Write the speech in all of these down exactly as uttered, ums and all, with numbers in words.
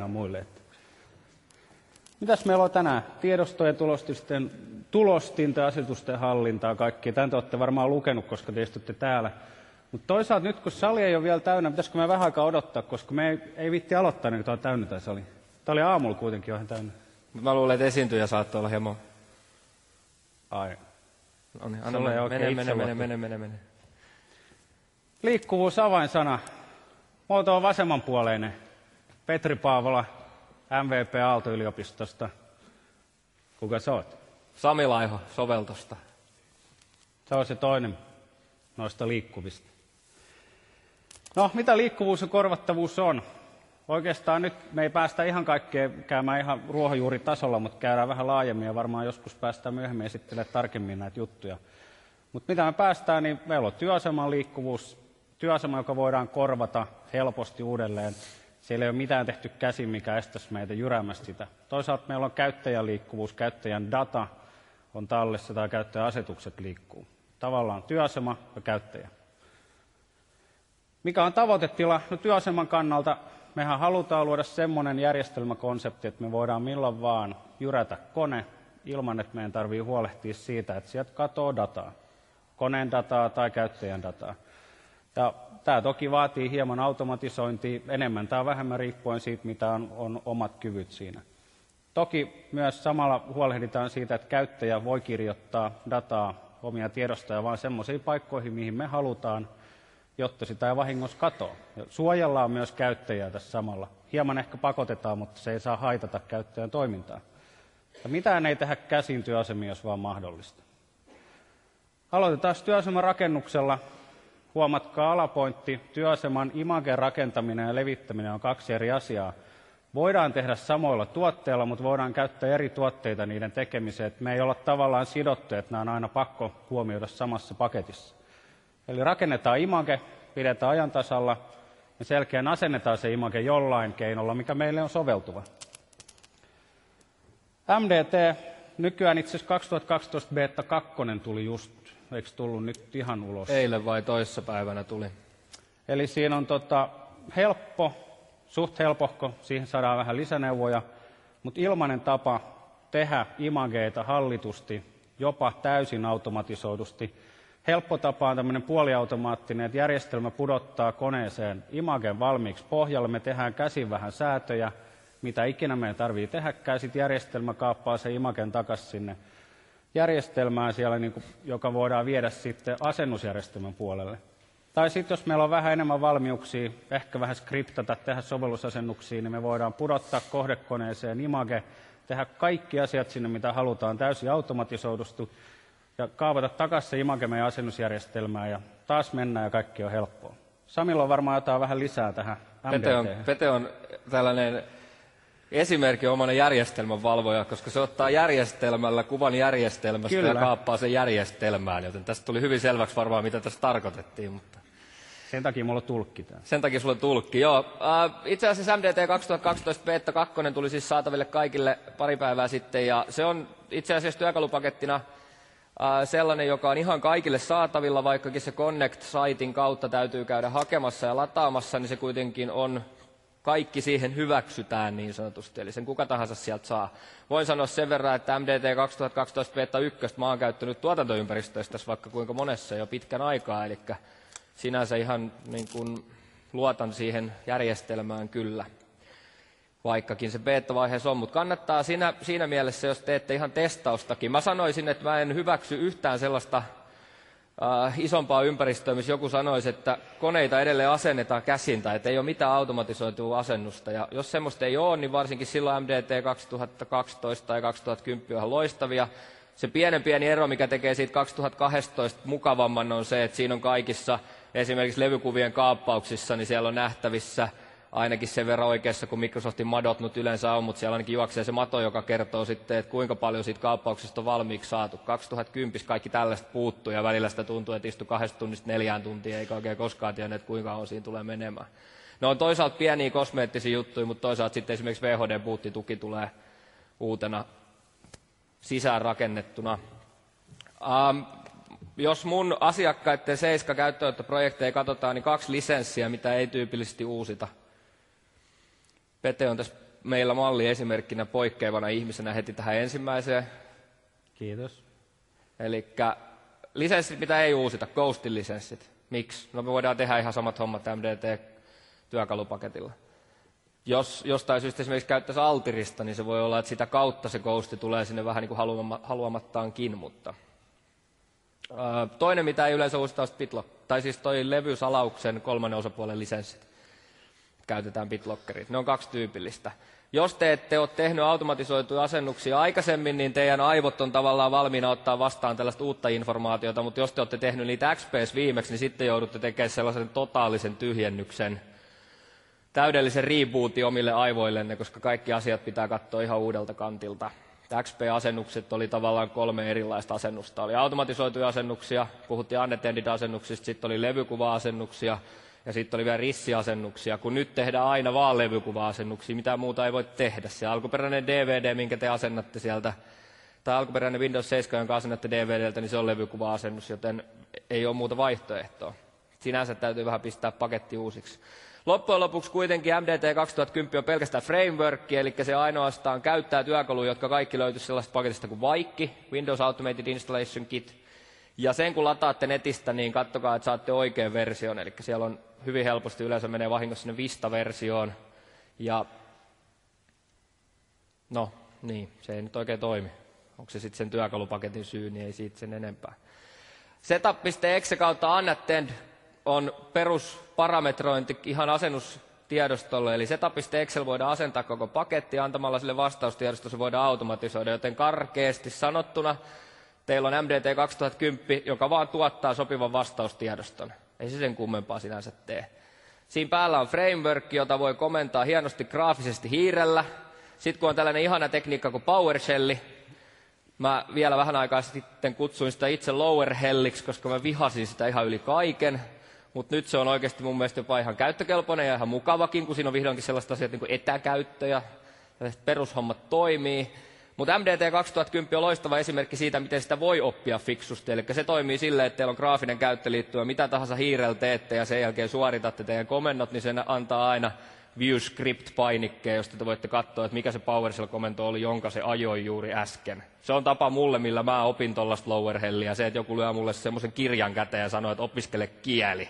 ja muille. Mitäs meillä on tänään? Tiedostojen tulostisten, tulostinta, asetusten hallintaa, kaikkia. Tämän te olette varmaan lukenut, koska te istutte täällä. Mutta toisaalta nyt, kun sali ei ole vielä täynnä, pitäisikö me vähän aikaa odottaa, koska me ei, ei viitti aloittaa, niin kun tämä on täynnä tämä sali. Tämä oli aamulla kuitenkin ihan täynnä. Mä luulen, että esiintyjä saattoi olla hieman. Ai. No niin, anna mene, mene, mene, mene, mene, mene, mene. Liikkuvuus avainsana. Muoto on vasemmanpuoleinen. Petri Paavola, M V P Aalto-yliopistosta. Kuka sä oot? Sami Laiho, soveltosta. Se on se toinen noista liikkuvista. No, mitä liikkuvuus ja korvattavuus on? Oikeastaan nyt me ei päästä ihan kaikkeen käymään ihan ruohonjuuritasolla, mutta käydään vähän laajemmin ja varmaan joskus päästään myöhemmin esittelemään tarkemmin näitä juttuja. Mutta mitä me päästään, niin meillä on työaseman liikkuvuus, työasema, joka voidaan korvata helposti uudelleen. Siellä ei ole mitään tehty käsin, mikä estäisi meitä jyräämästä sitä. Toisaalta meillä on käyttäjän liikkuvuus, käyttäjän data on tallessa tai käyttäjän asetukset liikkuu. Tavallaan työasema ja käyttäjä. Mikä on tavoitetila? No, työaseman kannalta mehän halutaan luoda semmoinen järjestelmäkonsepti, että me voidaan milloin vaan jyrätä kone ilman, että meidän tarvitsee huolehtia siitä, että sieltä katoo dataa. Koneen dataa tai käyttäjän dataa. Ja tämä toki vaatii hieman automatisointia, enemmän tai vähemmän riippuen siitä, mitä on, on omat kyvyt siinä. Toki myös samalla huolehditaan siitä, että käyttäjä voi kirjoittaa dataa omia tiedostoja vain semmoisiin paikkoihin, mihin me halutaan, jotta sitä ei vahingossa katoa. Ja suojellaan myös käyttäjää tässä samalla. Hieman ehkä pakotetaan, mutta se ei saa haitata käyttäjän toimintaa. Ja mitään ei tehdä käsin työasemiin, jos vaan mahdollista. Aloitetaan työaseman rakennuksella. Huomatkaa alapointti, työaseman imagen rakentaminen ja levittäminen on kaksi eri asiaa. Voidaan tehdä samoilla tuotteilla, mutta voidaan käyttää eri tuotteita niiden tekemiseen. Että me ei olla tavallaan sidottu, että nämä on aina pakko huomioida samassa paketissa. Eli rakennetaan image, pidetään ajan tasalla ja selkeän asennetaan se image jollain keinolla, mikä meille on soveltuva. M D T, nykyään itse asiassa kaksituhattakaksitoista beta kaksi tuli just, eikö tullut nyt ihan ulos? Eilen vai toissa päivänä tuli. Eli siinä on tota, helppo, suht helpohko, siihen saadaan vähän lisäneuvoja, mutta ilmainen tapa tehdä imageita hallitusti, jopa täysin automatisoidusti. Helppo tapa on tämmöinen puoliautomaattinen, että järjestelmä pudottaa koneeseen imagen valmiiksi pohjalle. Me tehdään käsin vähän säätöjä, mitä ikinä meidän tarvitsee tehdäkään. Sitten järjestelmä kaappaa sen imagen takaisin sinne järjestelmään, siellä, niin kuin, joka voidaan viedä sitten asennusjärjestelmän puolelle. Tai sitten jos meillä on vähän enemmän valmiuksia, ehkä vähän skriptata, tehdä sovellusasennuksia, niin me voidaan pudottaa kohdekoneeseen image, tehdä kaikki asiat sinne, mitä halutaan, täysin automatisoidusti, ja kaavata takaisin se image meidän asennusjärjestelmään, ja taas mennään, ja kaikki on helppoa. Samilla on varmaan jotain vähän lisää tähän M D T. Pete on, Pete on tällainen esimerkinomainen järjestelmän valvoja, koska se ottaa järjestelmällä kuvan järjestelmästä Kyllä. ja kaappaa sen järjestelmään, joten tästä tuli hyvin selväksi varmaan, mitä tässä tarkoitettiin. Mutta sen takia mulla on tulkki täällä. Sen takia sulla on tulkki, joo. Äh, itse asiassa M D T kaksituhattakaksitoista beta kaksi tuli siis saataville kaikille pari päivää sitten, ja se on itse asiassa työkalupakettina äh, sellainen, joka on ihan kaikille saatavilla, vaikkakin se Connect-saitin kautta täytyy käydä hakemassa ja lataamassa, niin se kuitenkin on kaikki siihen hyväksytään niin sanotusti, eli sen kuka tahansa sieltä saa. Voin sanoa sen verran, että M D T kaksituhattakaksitoista beta yksi mä oon käyttänyt tuotantoympäristössä tässä vaikka kuinka monessa jo pitkän aikaa, eli sinänsä ihan niin kuin luotan siihen järjestelmään kyllä, vaikkakin se beta-vaiheessa on, mutta kannattaa siinä, siinä mielessä, jos teette ihan testaustakin. Mä sanoisin, että mä en hyväksy yhtään sellaista Uh, isompaa ympäristöä, missä joku sanoisi, että koneita edelleen asennetaan käsin tai että ei ole mitään automatisoitua asennusta. Ja jos semmoista ei ole, niin varsinkin silloin M D T kaksituhattakaksitoista tai kaksituhattakymmenen on ihan loistavia. Se pienen pieni ero, mikä tekee siitä kaksituhattakaksitoista mukavamman, on se, että siinä on kaikissa esimerkiksi levykuvien kaappauksissa, niin siellä on nähtävissä ainakin sen verran oikeassa, kun Microsoftin madot nyt yleensä on, mutta siellä ainakin juoksee se mato, joka kertoo sitten, että kuinka paljon siitä kaappauksesta on valmiiksi saatu. kaksituhattakymmenen kaikki tällaista puuttuu ja välillä sitä tuntuu, että istui kahdesta tunnista neljään tuntia, eikä oikein koskaan tiedä, että kuinka on siinä tulee menemään. Ne on toisaalta pieniä kosmeettisia juttuja, mutta toisaalta sitten esimerkiksi V H D-boottituki tulee uutena sisään rakennettuna. Um, jos mun asiakkaiden seiska käyttöönottoprojekteja katsotaan, niin kaksi lisenssiä, mitä ei tyypillisesti uusita. Pete on tässä meillä malliesimerkkinä poikkeavana ihmisenä heti tähän ensimmäiseen. Kiitos. Eli lisenssit, mitä ei uusita, Ghostin lisenssit. Miksi? No me voidaan tehdä ihan samat hommat M D T-työkalupaketilla. Jos jostain syystä esimerkiksi käyttäisi Altirista, niin se voi olla, että sitä kautta se Ghosti tulee sinne vähän niin kuin haluamattaankin, mutta toinen, mitä ei yleensä uusita, on BitLock, tai siis toi levysalauksen kolmannen osapuolen lisenssit. Käytetään BitLockerit. Ne on kaksi tyypillistä. Jos te ette ole tehnyt automatisoituja asennuksia aikaisemmin, niin teidän aivot on tavallaan valmiina ottaa vastaan tällaista uutta informaatiota, mutta jos te olette tehnyt niitä X P S viimeksi, niin sitten joudutte tekemään sellaisen totaalisen tyhjennyksen, täydellisen rebootin omille aivoillenne, koska kaikki asiat pitää katsoa ihan uudelta kantilta. X P-asennukset oli tavallaan kolme erilaista asennusta. Oli automatisoituja asennuksia, puhuttiin unattended-asennuksista, sitten oli levykuva-asennuksia ja sitten oli vielä rissiasennuksia, kun nyt tehdään aina vaan levykuva-asennuksia, mitä muuta ei voi tehdä. Se alkuperäinen D V D, minkä te asennatte sieltä, tai alkuperäinen Windows seitsemän, jonka asennatte D V D:ltä, niin se on levykuva-asennus, joten ei ole muuta vaihtoehtoa. Sinänsä täytyy vähän pistää paketti uusiksi. Loppujen lopuksi kuitenkin M D T kaksituhattakymmenen on pelkästään framework, eli se ainoastaan käyttää työkaluja, jotka kaikki löytyy sellaisesta paketista kuin Vaikki, Windows Automated Installation Kit. Ja sen kun lataatte netistä, niin katsokaa, että saatte oikean version, eli siellä on hyvin helposti yleensä menee vahingossa sinne Vista-versioon. Ja no niin, se ei nyt oikein toimi. Onko se sitten sen työkalupaketin syy, niin ei siitä sen enempää. Setup.exe kautta unattend on perusparametrointi ihan asennustiedostolle, eli setup.excel voidaan asentaa koko paketti ja antamalla sille vastaustiedosto se voidaan automatisoida, joten karkeasti sanottuna teillä on M D T kaksituhattakymmenen, joka vaan tuottaa sopivan vastaustiedoston. Ei se sen kummempaa sinänsä tee. Siinä päällä on framework, jota voi komentaa hienosti graafisesti hiirellä. Sitten kun on tällainen ihana tekniikka kuin PowerShell, mä vielä vähän aikaa sitten kutsuin sitä itse lowerhelliksi, koska mä vihasin sitä ihan yli kaiken. Mutta nyt se on oikeasti mun mielestä jopa ihan käyttökelpoinen ja ihan mukavakin, kun siinä on vihdoinkin sellaiset asiat niin kuin etäkäyttö ja perushommat toimii. Mutta M D T kaksituhattakymmenen on loistava esimerkki siitä, miten sitä voi oppia fiksusti. Eli se toimii silleen, että teillä on graafinen käyttöliittymä, mitä tahansa hiirellä teette ja sen jälkeen suoritatte teidän komennot, niin se antaa aina View Script-painikkeen, josta te voitte katsoa, että mikä se PowerShell-komento oli, jonka se ajoi juuri äsken. Se on tapa mulle, millä mä opin tuollaista lowerhellia. Se, että joku lyö mulle semmoisen kirjan käteen ja sanoo, että opiskele kieli.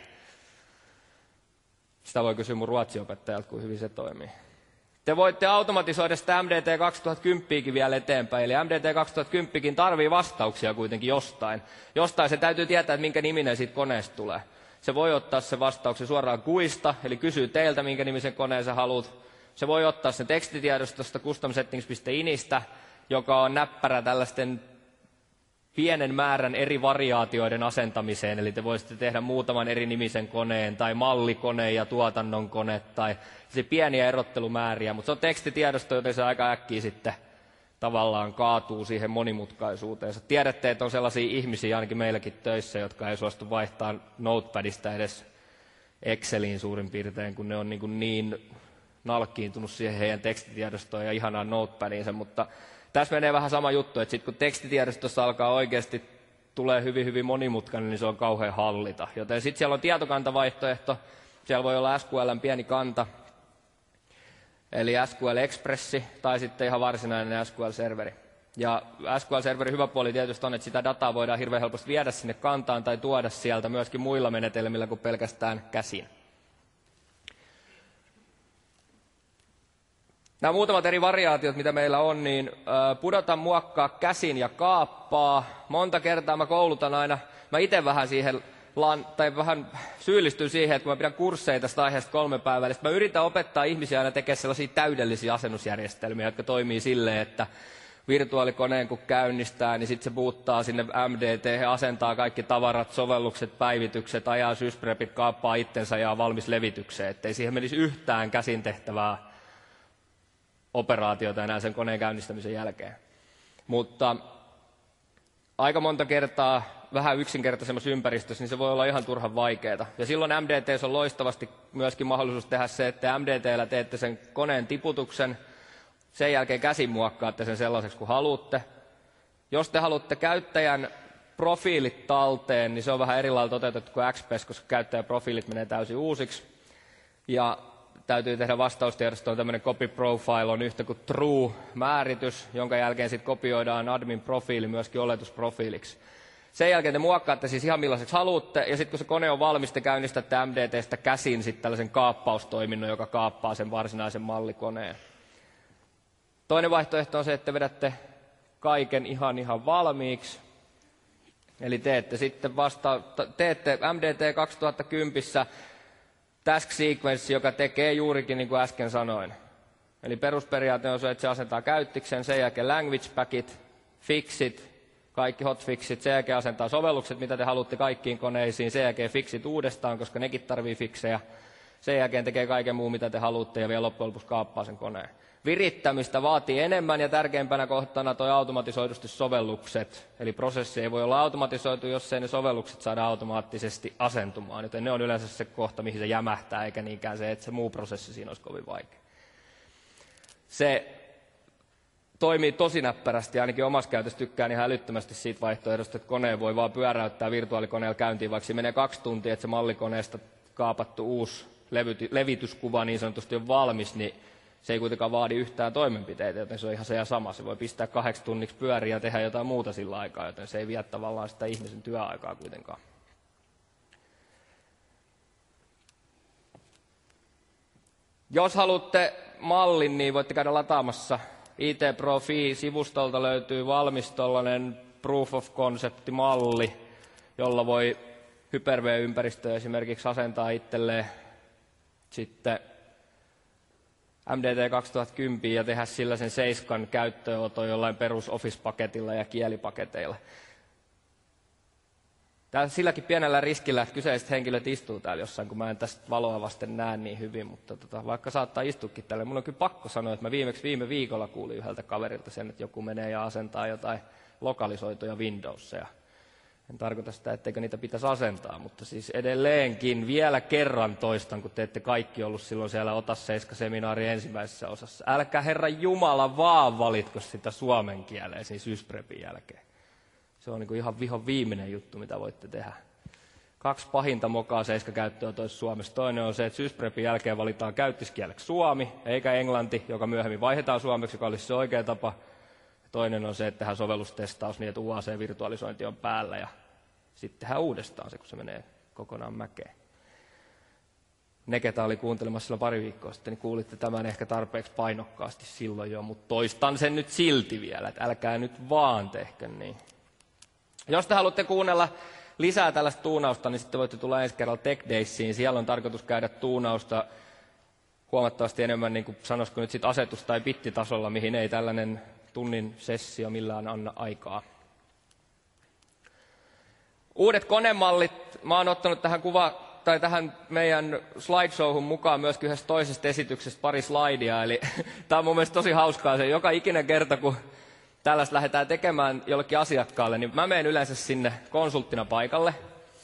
Sitä voi kysyä mun ruotsiopettajalta, kuin hyvin se toimii. Te voitte automatisoida sitä M D T kaksituhattakymmenen vielä eteenpäin, eli M D T kaksituhattakymmenen tarvii vastauksia kuitenkin jostain. Jostain se täytyy tietää, että minkä niminen siitä koneesta tulee. Se voi ottaa se vastauksen suoraan G U Ista, eli kysyy teiltä, minkä nimisen koneen sä haluat. Se voi ottaa sen tekstitiedostosta custom settings piste inistä, joka on näppärä tällaisten pienen määrän eri variaatioiden asentamiseen, eli te voisitte tehdä muutaman eri nimisen koneen, tai mallikone ja tuotannon kone, tai se pieniä erottelumääriä, mutta se on tekstitiedosto, joten se aika äkkiä sitten tavallaan kaatuu siihen monimutkaisuuteensa. Tiedätte, että on sellaisia ihmisiä ainakin meilläkin töissä, jotka ei suostu vaihtamaan Notepadista edes Exceliin suurin piirtein, kun ne on niin, niin nalkkiintunut siihen heidän tekstitiedostoon ja ihanaan Notepadiinsa, mutta tässä menee vähän sama juttu, että sitten kun tekstitiedostossa alkaa oikeasti tulee hyvin hyvin monimutkainen, niin se on kauhean hallita. Joten sitten siellä on tietokantavaihtoehto, siellä voi olla S Q L:n pieni kanta, eli S Q L Expressi tai sitten ihan varsinainen S Q L-serveri. Ja S Q L-serverin hyvä puoli tietysti on, että sitä dataa voidaan hirveän helposti viedä sinne kantaan tai tuoda sieltä myöskin muilla menetelmillä kuin pelkästään käsin. Nämä muutamat eri variaatiot, mitä meillä on, niin pudota, muokkaa, käsin ja kaappaa. Monta kertaa mä koulutan aina, mä itse vähän siihen, tai vähän syyllistyn siihen, että kun mä pidän kursseja tästä aiheesta kolme päivää, niin mä yritän opettaa ihmisiä aina tekemään sellaisia täydellisiä asennusjärjestelmiä, jotka toimii silleen, että virtuaalikoneen kun käynnistää, niin sitten se boottaa sinne M D T, asentaa kaikki tavarat, sovellukset, päivitykset, ajaa sysprepit, kaappaa itsensä ja on valmis levitykseen, ettei siihen menisi yhtään käsin tehtävää operaatiota enää sen koneen käynnistämisen jälkeen. Mutta aika monta kertaa vähän yksinkertaisemmassa ympäristössä, niin se voi olla ihan turhan vaikeaa. Ja silloin M D T:ssä on loistavasti myöskin mahdollisuus tehdä se, että M D T:llä teette sen koneen tiputuksen, sen jälkeen käsin muokkaatte sen sellaiseksi kuin haluatte. Jos te haluatte käyttäjän profiilit talteen, niin se on vähän eri lailla toteutettu kuin X P S, koska käyttäjäprofiilit menee täysin uusiksi. Ja täytyy tehdä vastaustiedostoon tämmöinen copy profile on yhtä kuin true-määritys, jonka jälkeen sitten kopioidaan admin-profiili myöskin oletusprofiiliksi. Sen jälkeen te muokkaatte siis ihan millaiseksi haluatte, ja sitten kun se kone on valmis, te käynnistätte M D T:stä käsin sitten tällaisen kaappaustoiminnon, joka kaappaa sen varsinaisen mallikoneen. Toinen vaihtoehto on se, että vedätte kaiken ihan ihan valmiiksi. Eli teette sitten vasta, teette M D T kaksituhattakymmenen task sequence, joka tekee juurikin niin kuin äsken sanoin. Eli perusperiaate on se, että se asentaa käyttiksen, sen jälkeen language packit, fixit, kaikki hotfixit, sen jälkeen asentaa sovellukset, mitä te haluatte kaikkiin koneisiin, sen jälkeen fixit uudestaan, koska nekin tarvii fiksejä. Sen jälkeen tekee kaiken muun, mitä te haluatte, ja vielä loppujen lopuksi kaappaa sen koneen. Virittämistä vaatii enemmän, ja tärkeimpänä kohtana toi automatisoidusti sovellukset. Eli prosessi ei voi olla automatisoitu, jos ei ne sovellukset saada automaattisesti asentumaan. Joten ne on yleensä se kohta, mihin se jämähtää, eikä niinkään se, että se muu prosessi siinä olisi kovin vaikea. Se toimii tosi näppärästi, ainakin omassa käytössä tykkään ihan älyttömästi siitä vaihtoehdosta, että koneen voi vaan pyöräyttää virtuaalikoneella käyntiin, vaikka se menee kaksi tuntia, että se mallikoneesta kaapattu uusi levityskuva niin sanotusti on valmis, niin se ei kuitenkaan vaadi yhtään toimenpiteitä, joten se on ihan se ja sama. Se voi pistää kahdeksi tunniksi pyöriä ja tehdä jotain muuta sillä aikaa, joten se ei vie tavallaan sitä ihmisen työaikaa kuitenkaan. Jos haluatte mallin, niin voitte käydä lataamassa. I T Pro Fi-sivustolta löytyy valmis tollainen proof of concept-malli, jolla voi Hyper-V-ympäristöä esimerkiksi asentaa itselleen sitten M D T kaksituhattakymmenen ja tehdä sillä sen seiskan käyttöönoton jollain perus Office-paketilla ja kielipaketeilla. Tää silläkin pienellä riskillä, että kyseiset henkilöt istuu täällä jossain, kun mä en tästä valoa vasten näe niin hyvin, mutta tota, vaikka saattaa istuukin täällä, mun on kyllä pakko sanoa, että mä viimeksi viime viikolla kuulin yhdeltä kaverilta sen, että joku menee ja asentaa jotain lokalisoituja Windowsia. En tarkoita sitä, etteikö niitä pitäisi asentaa, mutta siis edelleenkin vielä kerran toistan, kun te ette kaikki ollut silloin siellä Ota Seiska-seminaarin ensimmäisessä osassa. Älkää Herra Jumala vaan valitko sitä suomen kieleen siis Ysprepin jälkeen. Se on niin kuin ihan vihon viimeinen juttu, mitä voitte tehdä. Kaksi pahinta mokaa Seiska-käyttöä toisessa Suomessa. Toinen on se, että Ysprepin jälkeen valitaan käyttiskieleksi suomi, eikä englanti, joka myöhemmin vaihdetaan suomeksi, joka olisi se oikea tapa. Toinen on se, että tehdään sovellustestaus niin, että U A C-virtualisointi on päällä ja sitten tehdään uudestaan se, kun se menee kokonaan mäkeen. Ne, ketä oli kuuntelemassa silloin pari viikkoa sitten, niin kuulitte tämän ehkä tarpeeksi painokkaasti silloin jo, mutta toistan sen nyt silti vielä, että älkää nyt vaan tehkö niin. Jos te haluatte kuunnella lisää tällaista tuunausta, niin sitten voitte tulla ensi kerralla Tech Daysiin. Siellä on tarkoitus käydä tuunausta huomattavasti enemmän, niin kuin sanoisiko nyt sit asetus- tai bittitasolla, mihin ei tällainen tunnin sessio millään anna aikaa. Uudet konemallit, mä oon ottanut tähän kuva, tai tähän meidän slideshowhun mukaan myöskin yhdestä toisesta esityksestä pari slaidia, eli tää on mun mielestä tosi hauskaa se, joka ikinen kerta kun tällaista lähdetään tekemään jollekin asiakkaalle, niin mä menen yleensä sinne konsulttina paikalle.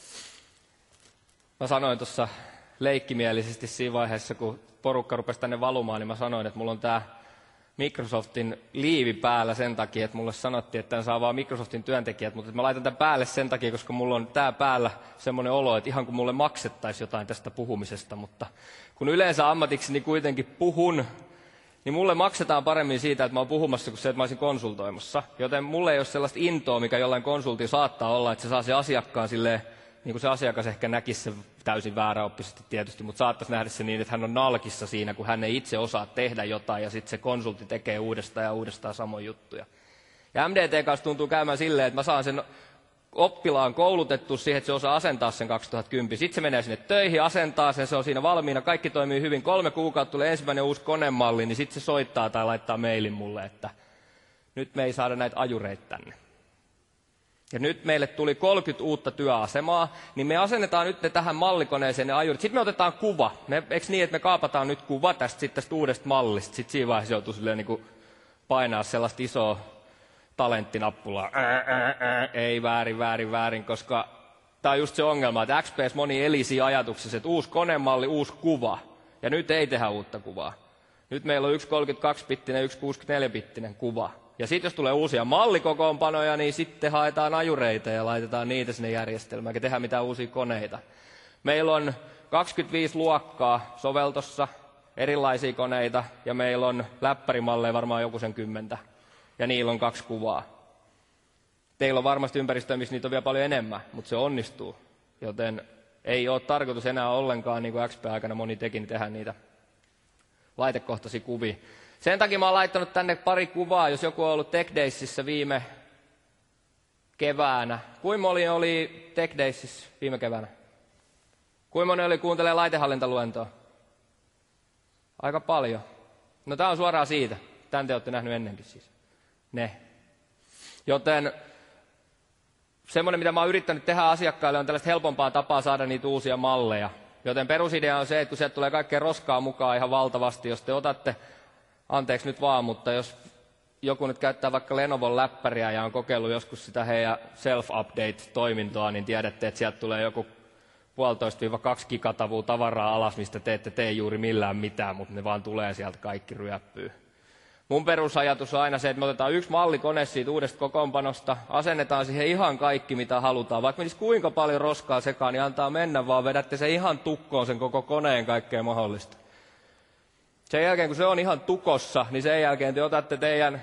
Mä sanoin tuossa leikkimielisesti siinä vaiheessa, kun porukka rupesi tänne valumaan, niin mä sanoin, että mulla on tää Microsoftin liivi päällä sen takia, että mulle sanottiin, että tämän saa vaan Microsoftin työntekijät, mutta mä laitan tämän päälle sen takia, koska mulla on tää päällä semmoinen olo, että ihan kun mulle maksettaisiin jotain tästä puhumisesta, mutta kun yleensä ammatikseni kuitenkin puhun, niin mulle maksetaan paremmin siitä, että mä oon puhumassa, kuin se, että mä olisin konsultoimassa. Joten mulle ei ole sellaista intoa, mikä jollain konsultilla saattaa olla, että se saa se asiakkaan silleen, niin kuin se asiakas ehkä näkisi se täysin vääräoppisesti tietysti, mutta saattaisi nähdä se niin, että hän on nalkissa siinä, kun hän ei itse osaa tehdä jotain, ja sitten se konsultti tekee uudestaan ja uudestaan samoja juttuja. Ja M D T kanssa tuntuu käymään silleen, että mä saan sen oppilaan koulutettu siihen, että se osaa asentaa sen kaksituhattakymmenen. Sitten se menee sinne töihin, asentaa sen, se on siinä valmiina, kaikki toimii hyvin. Kolme kuukautta tulee ensimmäinen uusi konemalli, niin sitten se soittaa tai laittaa mailin mulle, että nyt me ei saada näitä ajureita tänne. Ja nyt meille tuli kolmekymmentä uutta työasemaa, niin me asennetaan nyt ne tähän mallikoneeseen ne ajurit. Sitten me otetaan kuva. Me, eikö niin, että me kaapataan nyt kuva tästä, sit tästä uudesta mallista. Sitten siinä vaiheessa joutuu silleen niin kuin painaa sellaista isoa talenttinappulaa. Ää, ää, ää. Ei väärin, väärin, väärin, koska tämä on just se ongelma, että X P S moni eli siinä ajatuksessa, että uusi konemalli, uusi kuva. Ja nyt ei tehdä uutta kuvaa. Nyt meillä on yksi kolmekymmentäkaksi-bittinen, yksi kuusikymmentäneljä-bittinen kuva. Ja sitten jos tulee uusia mallikokoonpanoja, niin sitten haetaan ajureita ja laitetaan niitä sinne järjestelmään, eikä tehdä mitään uusia koneita. Meillä on kaksikymmentäviisi luokkaa soveltossa, erilaisia koneita ja meillä on läppärimalleja varmaan joku sen kymmentä ja niillä on kaksi kuvaa. Teillä on varmasti ympäristöä, missä niitä on vielä paljon enemmän, mutta se onnistuu, joten ei ole tarkoitus enää ollenkaan, niin kuin X P-aikana moni teki, niin tehdä niitä laitekohtaisia kuvia. Sen takia mä oon laittanut tänne pari kuvaa, jos joku on ollut Tech Daysissa viime keväänä. Kuinka moni oli Tech Daysissa viime keväänä? Kuinka moni oli kuuntelee laitehallintaluentoa? Aika paljon. No tää on suoraan siitä. Tän te olette nähnyt ennenkin siis. Ne. Joten semmoinen, mitä mä oon yrittänyt tehdä asiakkaille, on tällaista helpompaa tapaa saada niitä uusia malleja. Joten perusidea on se, että kun sieltä tulee kaikkea roskaa mukaan ihan valtavasti, jos te otatte, anteeksi nyt vaan, mutta jos joku nyt käyttää vaikka Lenovon läppäriä ja on kokeillut joskus sitä heidän self-update-toimintoa, niin tiedätte, että sieltä tulee joku puolitoista kaksi gigatavua tavaraa alas, mistä te ette tee juuri millään mitään, mutta ne vaan tulee sieltä kaikki ryöppyy. Mun perusajatus on aina se, että me otetaan yksi mallikone siitä uudesta kokoonpanosta, asennetaan siihen ihan kaikki, mitä halutaan. Vaikka menisi kuinka paljon roskaa sekaan, niin antaa mennä vaan, vedätte se ihan tukkoon sen koko koneen kaikkea mahdollista. Sen jälkeen, kun se on ihan tukossa, niin sen jälkeen te otatte teidän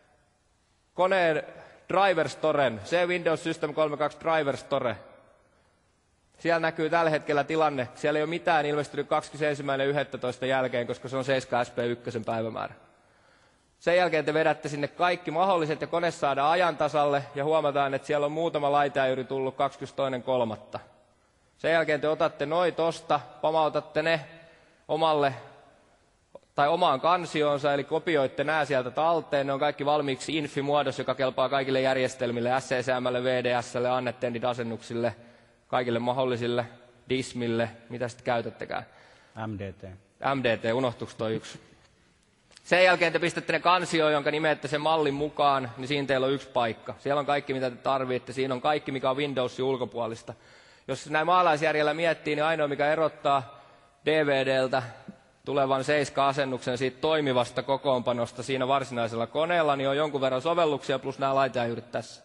koneen Driver Storen, se Windows System kolmekymmentäkaksi Driver Store. Siellä näkyy tällä hetkellä tilanne. Siellä ei ole mitään ilmestynyt kahdeskymmenesensimmäinen yhdestoista jälkeen, koska se on seitsemän S P yksi päivämäärä. Sen jälkeen te vedätte sinne kaikki mahdolliset ja kone saadaan ajan tasalle ja huomataan, että siellä on muutama laiteäyri tullut kahdeskymmenestoinen kolmatta Sen jälkeen te otatte noi tosta, pamautatte ne omalle tai omaan kansioonsa, eli kopioitte nämä sieltä talteen. Ne on kaikki valmiiksi infi-muodossa, joka kelpaa kaikille järjestelmille, S C C M:lle, V D S:lle, Unattended-asennuksille, kaikille mahdollisille, Dismille, mitä sitten käytättekään. M D T. M D T, unohtuiko toi yksi? Sen jälkeen te pistätte ne kansioon, jonka nimeätte sen mallin mukaan, niin siinä teillä on yksi paikka. Siellä on kaikki, mitä te tarvitsette. Siinä on kaikki, mikä on Windowsin ulkopuolista. Jos näin maalaisjärjellä miettii, niin ainoa, mikä erottaa D V D:ltä tulevan seiska-asennuksen siitä toimivasta kokoonpanosta siinä varsinaisella koneella, niin on jonkun verran sovelluksia plus nämä laiteäyrit tässä.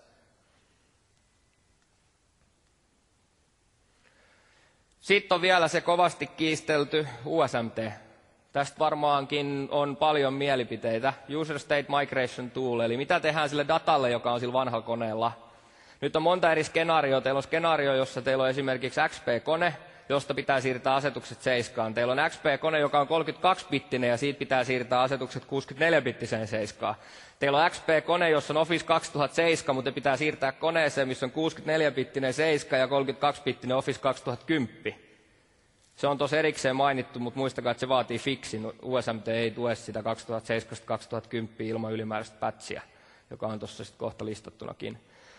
Sitten on vielä se kovasti kiistelty U S M T. Tästä varmaankin on paljon mielipiteitä. User State Migration Tool, eli mitä tehdään sille datalle, joka on sillä vanhalla koneella. Nyt on monta eri skenaarioa. Teillä on skenaario, jossa teillä on esimerkiksi X P-kone, josta pitää siirtää asetukset seiskaan. Teillä on X P-kone, joka on kolmekymmentäkaksi bittinen ja siitä pitää siirtää asetukset kuusikymmentäneljä bittiseen seiskaan. Teillä on X P-kone, jossa on Office kaksituhattaseitsemän, mutta pitää siirtää koneeseen, missä on kuusikymmentäneljä bittinen seiska ja kolmekymmentäkaksi bittinen Office kaksituhattakymmenen. Se on tuossa erikseen mainittu, mutta muistakaa, että se vaatii fixin. U S M T ei tue sitä kaksituhattaseitsemän kaksituhattakymmenen ilman ylimääräistä patchia, joka on tuossa sitten kohta listattunakin.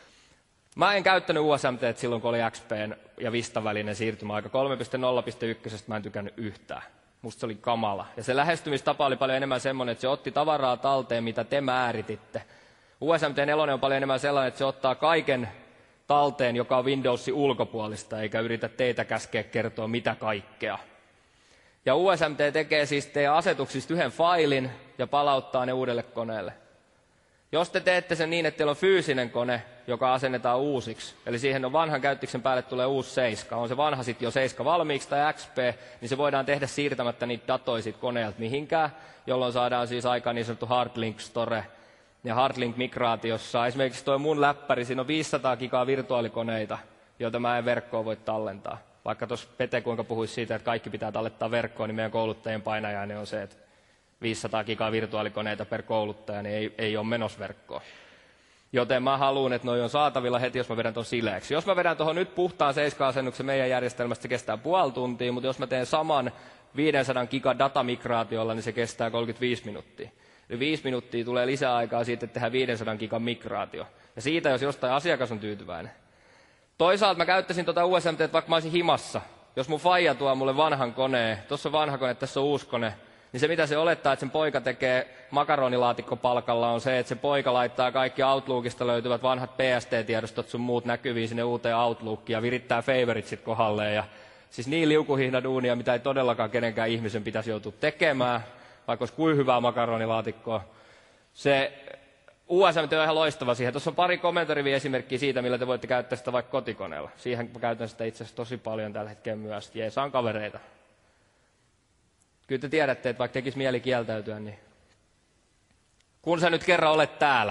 Mä en käyttänyt U S M T silloin, kun oli X P:n ja Vistan välinen siirtymäaika. kolme piste nolla piste yksi mä en tykännyt yhtään. Musta se oli kamala. Ja se lähestymistapa oli paljon enemmän semmoinen, että se otti tavaraa talteen, mitä te määrititte. U S M T neljä on paljon enemmän sellainen, että se ottaa kaiken talteen, joka on Windowsin ulkopuolista, eikä yritä teitä käskeä kertoa mitä kaikkea. Ja U S M T tekee siis teidän asetuksista yhden failin ja palauttaa ne uudelle koneelle. Jos te teette sen niin, että teillä on fyysinen kone, joka asennetaan uusiksi, eli siihen on vanhan käyttöksen päälle tulee uusi seiska, on se vanha sitten jo seiska valmiiksi tai X P, niin se voidaan tehdä siirtämättä niitä datoja siitä koneelta mihinkään, jolloin saadaan siis aikaan niin sanottu Hardlink Store ja Hardlink-migraatiossa. Esimerkiksi tuo mun läppäri, siinä on viisisataa gigaa virtuaalikoneita, joita mä en verkkoon voi tallentaa. Vaikka tuossa Pete kuinka puhuisi siitä, että kaikki pitää tallettaa verkkoon, niin meidän kouluttajien painajainen on se, että viisisataa gigaa virtuaalikoneita per kouluttaja, niin ei, ei ole menossa verkkoon. Joten mä haluan, että noi on saatavilla heti, jos mä vedän ton sileeksi. Jos mä vedän tuohon nyt puhtaan seiska-asennuksen meidän järjestelmästä, se kestää puoli tuntia, mutta jos mä teen saman viisisataa giga datamigraatiolla, niin se kestää kolmekymmentäviisi minuuttia. Eli viisi minuuttia tulee lisäaikaa siitä, että tehdään viisisataa gigan migraatio. Ja siitä, jos jostain asiakas on tyytyväinen. Toisaalta mä käyttäisin tuota U S M T, vaikka mä olisin himassa. Jos mun faija tuo mulle vanhan koneen, tuossa on vanha kone, tässä on uusi kone, niin se mitä se olettaa, että sen poika tekee makaronilaatikkopalkalla on se, että se poika laittaa kaikki Outlookista löytyvät vanhat P S T-tiedostot sun muut näkyviin sinne uuteen Outlookiin ja virittää favoriteit kohdalleen. Ja siis niin liukuhihnaduunia, mitä ei todellakaan kenenkään ihmisen pitäisi joutua tekemään, vaikka olisi kuin hyvää makaronilaatikkoa. Se U S M T on ihan loistava siihen. Tuossa on pari kommentoriviä esimerkkiä siitä, millä te voitte käyttää sitä vaikka kotikoneella. Siihen mä käytän sitä itse asiassa tosi paljon tällä hetkellä myös. Jeesaan kavereita. Kyllä te tiedätte, että vaikka tekisi mieli kieltäytyä, niin kun sä nyt kerran olet täällä.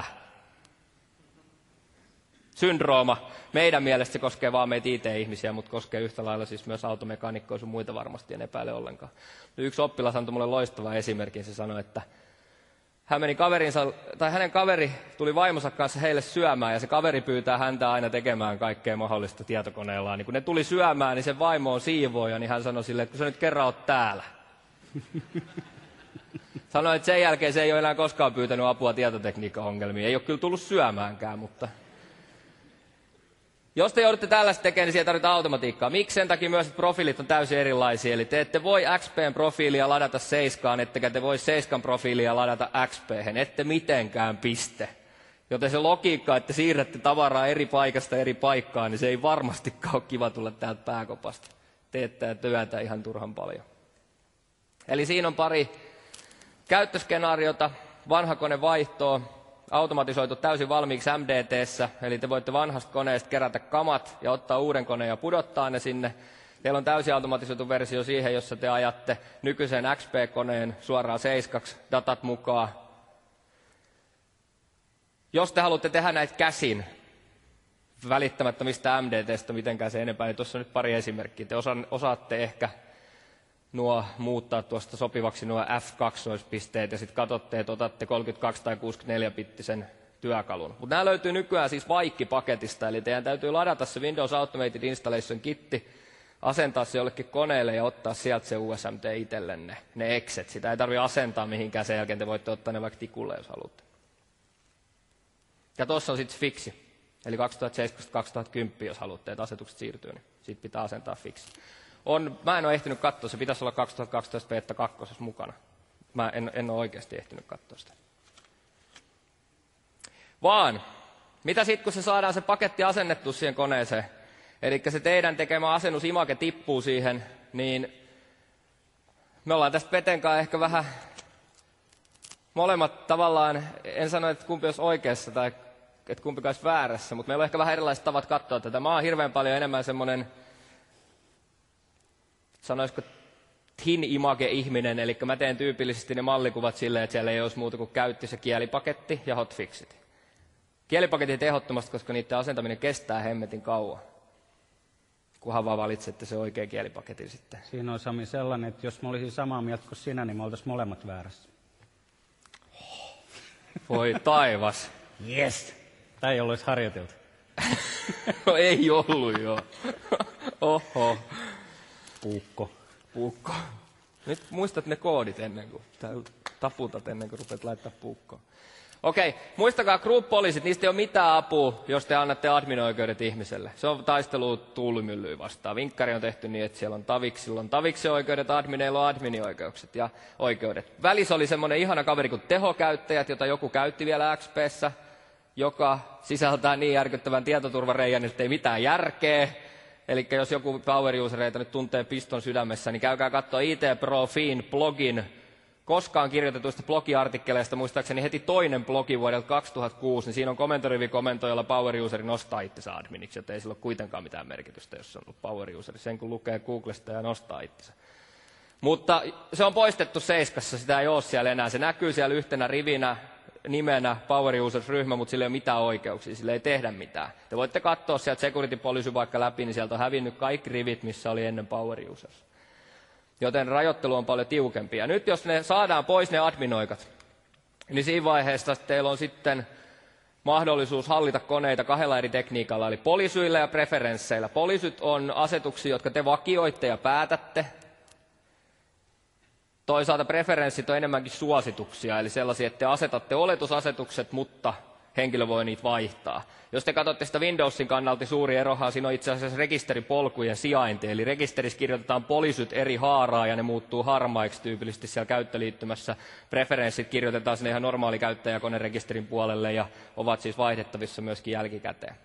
Syndrooma. Meidän mielestä se koskee vaan meitä I T-ihmisiä, mutta koskee yhtä lailla siis myös automekaanikkoja sun muita varmasti, en epäile ollenkaan. Yksi oppilas antoi mulle loistavan esimerkin. Se sanoi, että hän meni kaverinsa, tai hänen kaveri tuli vaimonsa kanssa heille syömään, ja se kaveri pyytää häntä aina tekemään kaikkea mahdollista tietokoneellaan. Niin kun ne tuli syömään, niin se vaimo on siivooja, niin hän sanoi sille, että kun sä nyt kerran oot täällä. Sanoi, että sen jälkeen se ei ole enää koskaan pyytänyt apua tietotekniikka-ongelmiin. Ei ole kyllä tullut syömäänkään, mutta jos te joudutte tällaista tekemään, niin siellä tarvitaan automatiikkaa. Miksi? Sen takia myös, että profiilit on täysin erilaisia. Eli te ette voi X P:n profiilia ladata seiskaan, ettekä te voi seiskan profiilia ladata X P:hen. Ette mitenkään, piste. Joten se logiikka, että siirrätte tavaraa eri paikasta eri paikkaan, niin se ei varmastikaan ole kiva tulla täältä pääkopasta. Teettää työtä ihan turhan paljon. Eli siinä on pari käyttöskenaariota, vanha kone vaihtoa, automatisoitu täysin valmiiksi M D T:ssä, eli te voitte vanhasta koneesta kerätä kamat ja ottaa uuden koneen ja pudottaa ne sinne. Teillä on täysin automatisoitu versio siihen, jossa te ajatte nykyisen X P-koneen suoraan seiskaksi datat mukaan. Jos te haluatte tehdä näitä käsin, välittämättä mistä M D T:stä mitenkään se enempää, niin tuossa on nyt pari esimerkkiä. Te osaatte ehkä nuo muuttaa tuosta sopivaksi nuo F kaksi -pisteet ja sitten katsotte, että otatte kolmekymmentäkaksi tai kuusikymmentäneljä bittisen työkalun. Mutta nämä löytyy nykyään siis Vaikki-paketista, eli teidän täytyy ladata se Windows Automated Installation kitti, asentaa se jollekin koneelle ja ottaa sieltä se U S M T itsellenne, ne exet. Sitä ei tarvitse asentaa mihinkään, sen jälkeen te voitte ottaa ne vaikka tikulle, jos haluatte. Ja tuossa on sitten fiksi, eli kaksituhattaseitsemäntoista kaksituhattakymmenen, jos haluatte, että asetukset siirtyy, niin siitä pitää asentaa fiksi. On, mä en ole ehtinyt katsoa, se pitäisi olla kaksituhattakaksitoista beta kaksi mukana. Mä en, en ole oikeasti ehtinyt katsoa sitä. Vaan, mitä sitten kun se saadaan se paketti asennettu siihen koneeseen, eli se teidän tekemä asennusimake tippuu siihen, niin me ollaan tästä Peten kanssa ehkä vähän molemmat tavallaan, en sano, että kumpi olisi oikeassa tai että kumpi olisi väärässä, mutta meillä on ehkä vähän erilaiset tavat katsoa tätä. Mä oon hirveän paljon enemmän semmoinen, sanoisiko thin image-ihminen, eli mä teen tyypillisesti ne mallikuvat silleen, että siellä ei olisi muuta kuin käytti se kielipaketti ja hotfixit. Kielipaketit ehdottomasti, koska niiden asentaminen kestää hemmetin kauan, kunhan vaan valitsette se oikea kielipaketin sitten. Siinä on Sami sellainen, että jos mä olisin samaa mieltä kuin sinä, niin me oltaisiin molemmat väärässä. Voi taivas. Yes. Tämä ei ollut harjoiteltu. No, ei ollut joo. Oho. Puukko. Puukko. Nyt muistat ne koodit ennen kuin taputat ennen kuin rupeat laittaa puukkoon. Okei, muistakaa group policyt, niistä ei ole mitään apua, jos te annatte admin-oikeudet ihmiselle. Se on taistelu tuulimyllyä vastaan. Vinkkari on tehty niin, että siellä on taviksilla on taviksen oikeudet, admineilla on adminioikeukset ja oikeudet. Välissä oli semmoinen ihana kaveri kuin tehokäyttäjät, jota joku käytti vielä X P:ssä, joka sisältää niin järkyttävän tietoturvareijän, että ei mitään järkeä. Eli jos joku power-usereita nyt tuntee piston sydämessä, niin käykää katsoa I T Pro Fin blogin koskaan kirjoitetuista blogiartikkeleista, muistaakseni heti toinen blogi vuodelta kaksituhattakuusi, niin siinä on komentorivikomento, jolla power-useri nostaa itsensä adminiksi, joten ei sillä ole kuitenkaan mitään merkitystä, jos on ollut power-useri. Sen kun lukee Googlesta ja nostaa itsensä. Mutta se on poistettu Seiskassa, sitä ei ole siellä enää. Se näkyy siellä yhtenä rivinä, nimenä Power Users-ryhmä, mutta sillä ei ole mitään oikeuksia, sillä ei tehdä mitään. Te voitte katsoa sieltä Security Policy vaikka läpi, niin sieltä on hävinnyt kaikki rivit, missä oli ennen Power Users. Joten rajoittelu on paljon tiukempi. Ja nyt jos ne saadaan pois ne adminoikat, niin siinä vaiheessa teillä on sitten mahdollisuus hallita koneita kahdella eri tekniikalla, eli polisyillä ja preferensseillä. Polisyt on asetuksia, jotka te vakioitte ja päätätte. Toisaalta preferenssit on enemmänkin suosituksia, eli sellaisia, että te asetatte oletusasetukset, mutta henkilö voi niitä vaihtaa. Jos te katsotte sitä Windowsin kannalta, suuri erohan siinä on itse asiassa rekisteripolkujen sijainti, eli rekisterissä kirjoitetaan polisyt eri haaraa ja ne muuttuu harmaiksi tyypillisesti siellä käyttöliittymässä. Preferenssit kirjoitetaan sinne ihan normaali käyttäjäkonerekisterin puolelle ja ovat siis vaihdettavissa myöskin jälkikäteen.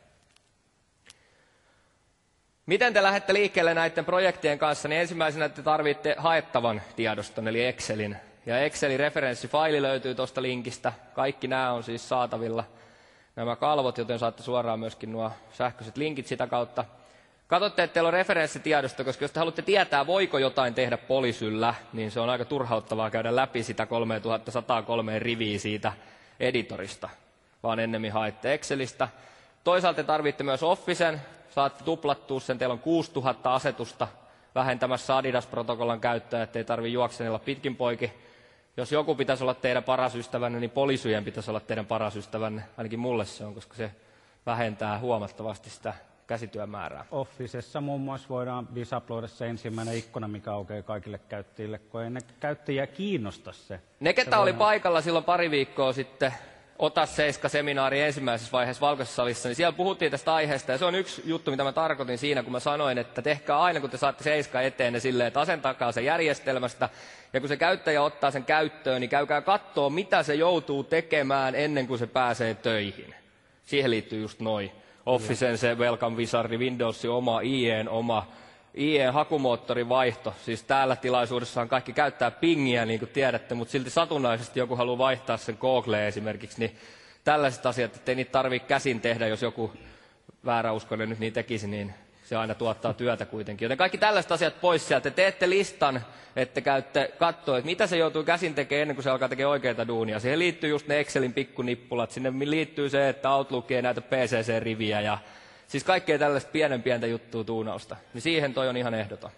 Miten te lähdette liikkeelle näiden projektien kanssa, niin ensimmäisenä te tarvitsette haettavan tiedoston, eli Excelin. Ja Excelin referenssifaili löytyy tuosta linkistä. Kaikki nämä on siis saatavilla, nämä kalvot, joten saatte suoraan myöskin nuo sähköiset linkit sitä kautta. Katsotte, että teillä on referenssitiedosto, koska jos te haluatte tietää, voiko jotain tehdä Polysyllä, niin se on aika turhauttavaa käydä läpi sitä kolmetuhattasatakolme riviä siitä editorista, vaan ennemmin haette Excelistä. Toisaalta te tarvitte myös Officen, saatte tuplattua sen, teillä on kuusituhatta asetusta vähentämässä Adidas-protokollan käyttöä, ettei tarvitse juoksenella pitkin poiki. Jos joku pitäisi olla teidän paras ystävänne, niin Polysyjen pitäisi olla teidän paras ystävänne. Ainakin mulle se on, koska se vähentää huomattavasti sitä käsityömäärää. Officessa muun muassa voidaan disuploida se ensimmäinen ikkuna, mikä aukeaa kaikille käyttäjille, kun ei ne käyttäjiä kiinnosta se. Ne, ketä oli paikalla silloin pari viikkoa sitten Ota Seiska-seminaari ensimmäisessä vaiheessa Valkoisessa salissa, niin siellä puhuttiin tästä aiheesta, ja se on yksi juttu, mitä mä tarkoitin siinä, kun mä sanoin, että tehkää aina, kun te saatte Seiska eteen, ne silleen, että asentakaa se järjestelmästä, ja kun se käyttäjä ottaa sen käyttöön, niin käykää kattoo, mitä se joutuu tekemään ennen kuin se pääsee töihin. Siihen liittyy just noi. Officen se Welcome Wizard, Windowsin oma, I E:n oma, I E-hakumoottorin vaihto. Siis täällä tilaisuudessahan kaikki käyttää pingiä, niin kuin tiedätte, mutta silti satunnaisesti joku haluaa vaihtaa sen Googleen esimerkiksi, niin tällaiset asiat, ettei niitä tarvitse käsin tehdä, jos joku vääräuskoinen nyt niin tekisi, niin se aina tuottaa työtä kuitenkin. Joten kaikki tällaiset asiat pois sieltä. Te teette listan, että käytte katsoa, että mitä se joutuu käsin tekemään ennen kuin se alkaa tekemään oikeita duunia. Siihen liittyy just ne Excelin pikkunippulat, sinne liittyy se, että Outlook ei näytä P C C-riviä ja siis kaikkea tällaista pienen pientä juttua tuunausta. Niin siihen toi on ihan ehdoton.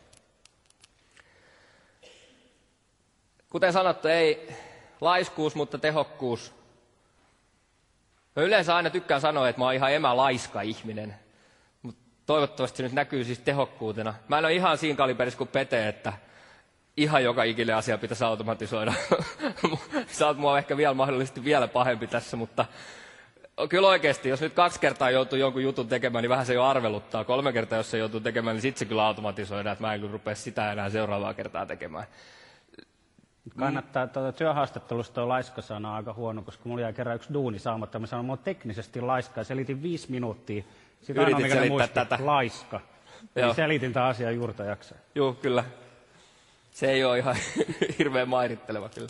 Kuten sanottu, ei laiskuus, mutta tehokkuus. Mä yleensä aina tykkään sanoa, että mä oon ihan emälaiska ihminen. Mutta toivottavasti se nyt näkyy siis tehokkuutena. Mä en ole ihan siinä kaliberissa kuin Pete, että ihan joka ikinen asia pitäisi automatisoida. Sä oot mua ehkä vielä mahdollisesti vielä pahempi tässä, mutta kyllä oikeasti, jos nyt kaksi kertaa joutuu jonkun jutun tekemään, niin vähän se jo arveluttaa. Kolme kertaa, jos se joutuu tekemään, niin sitten se kyllä automatisoidaan, että mä en kyllä rupea sitä enää seuraavaa kertaa tekemään. Kannattaa, tuota, työhaastattelusta tuo laiska-sana on aika huono, koska mulla jäi kerran yksi duuni saamatta. Mä sanoin, että mä oon teknisesti laiska ja selitin viisi minuuttia. Sitten Yritit aina, selittää muisti, tätä. Laiska. Niin selitin tämän asian juurta jaksaa. Joo, kyllä. Se ei ole ihan hirveän mairitteleva kyllä.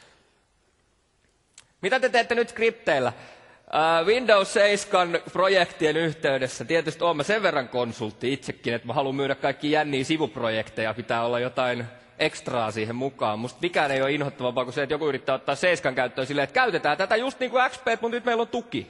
Mitä te teette nyt skripteillä? Uh, Windows seitsemän projektien yhteydessä, tietysti olen sen verran konsultti itsekin, että mä haluan myydä kaikki jänniä sivuprojekteja, pitää olla jotain ekstraa siihen mukaan. Musta mikään ei ole inhottavampaa kuin se, että joku yrittää ottaa seitsemän käyttöön silleen, että käytetään tätä just niin kuin X P, mutta nyt meillä on tuki.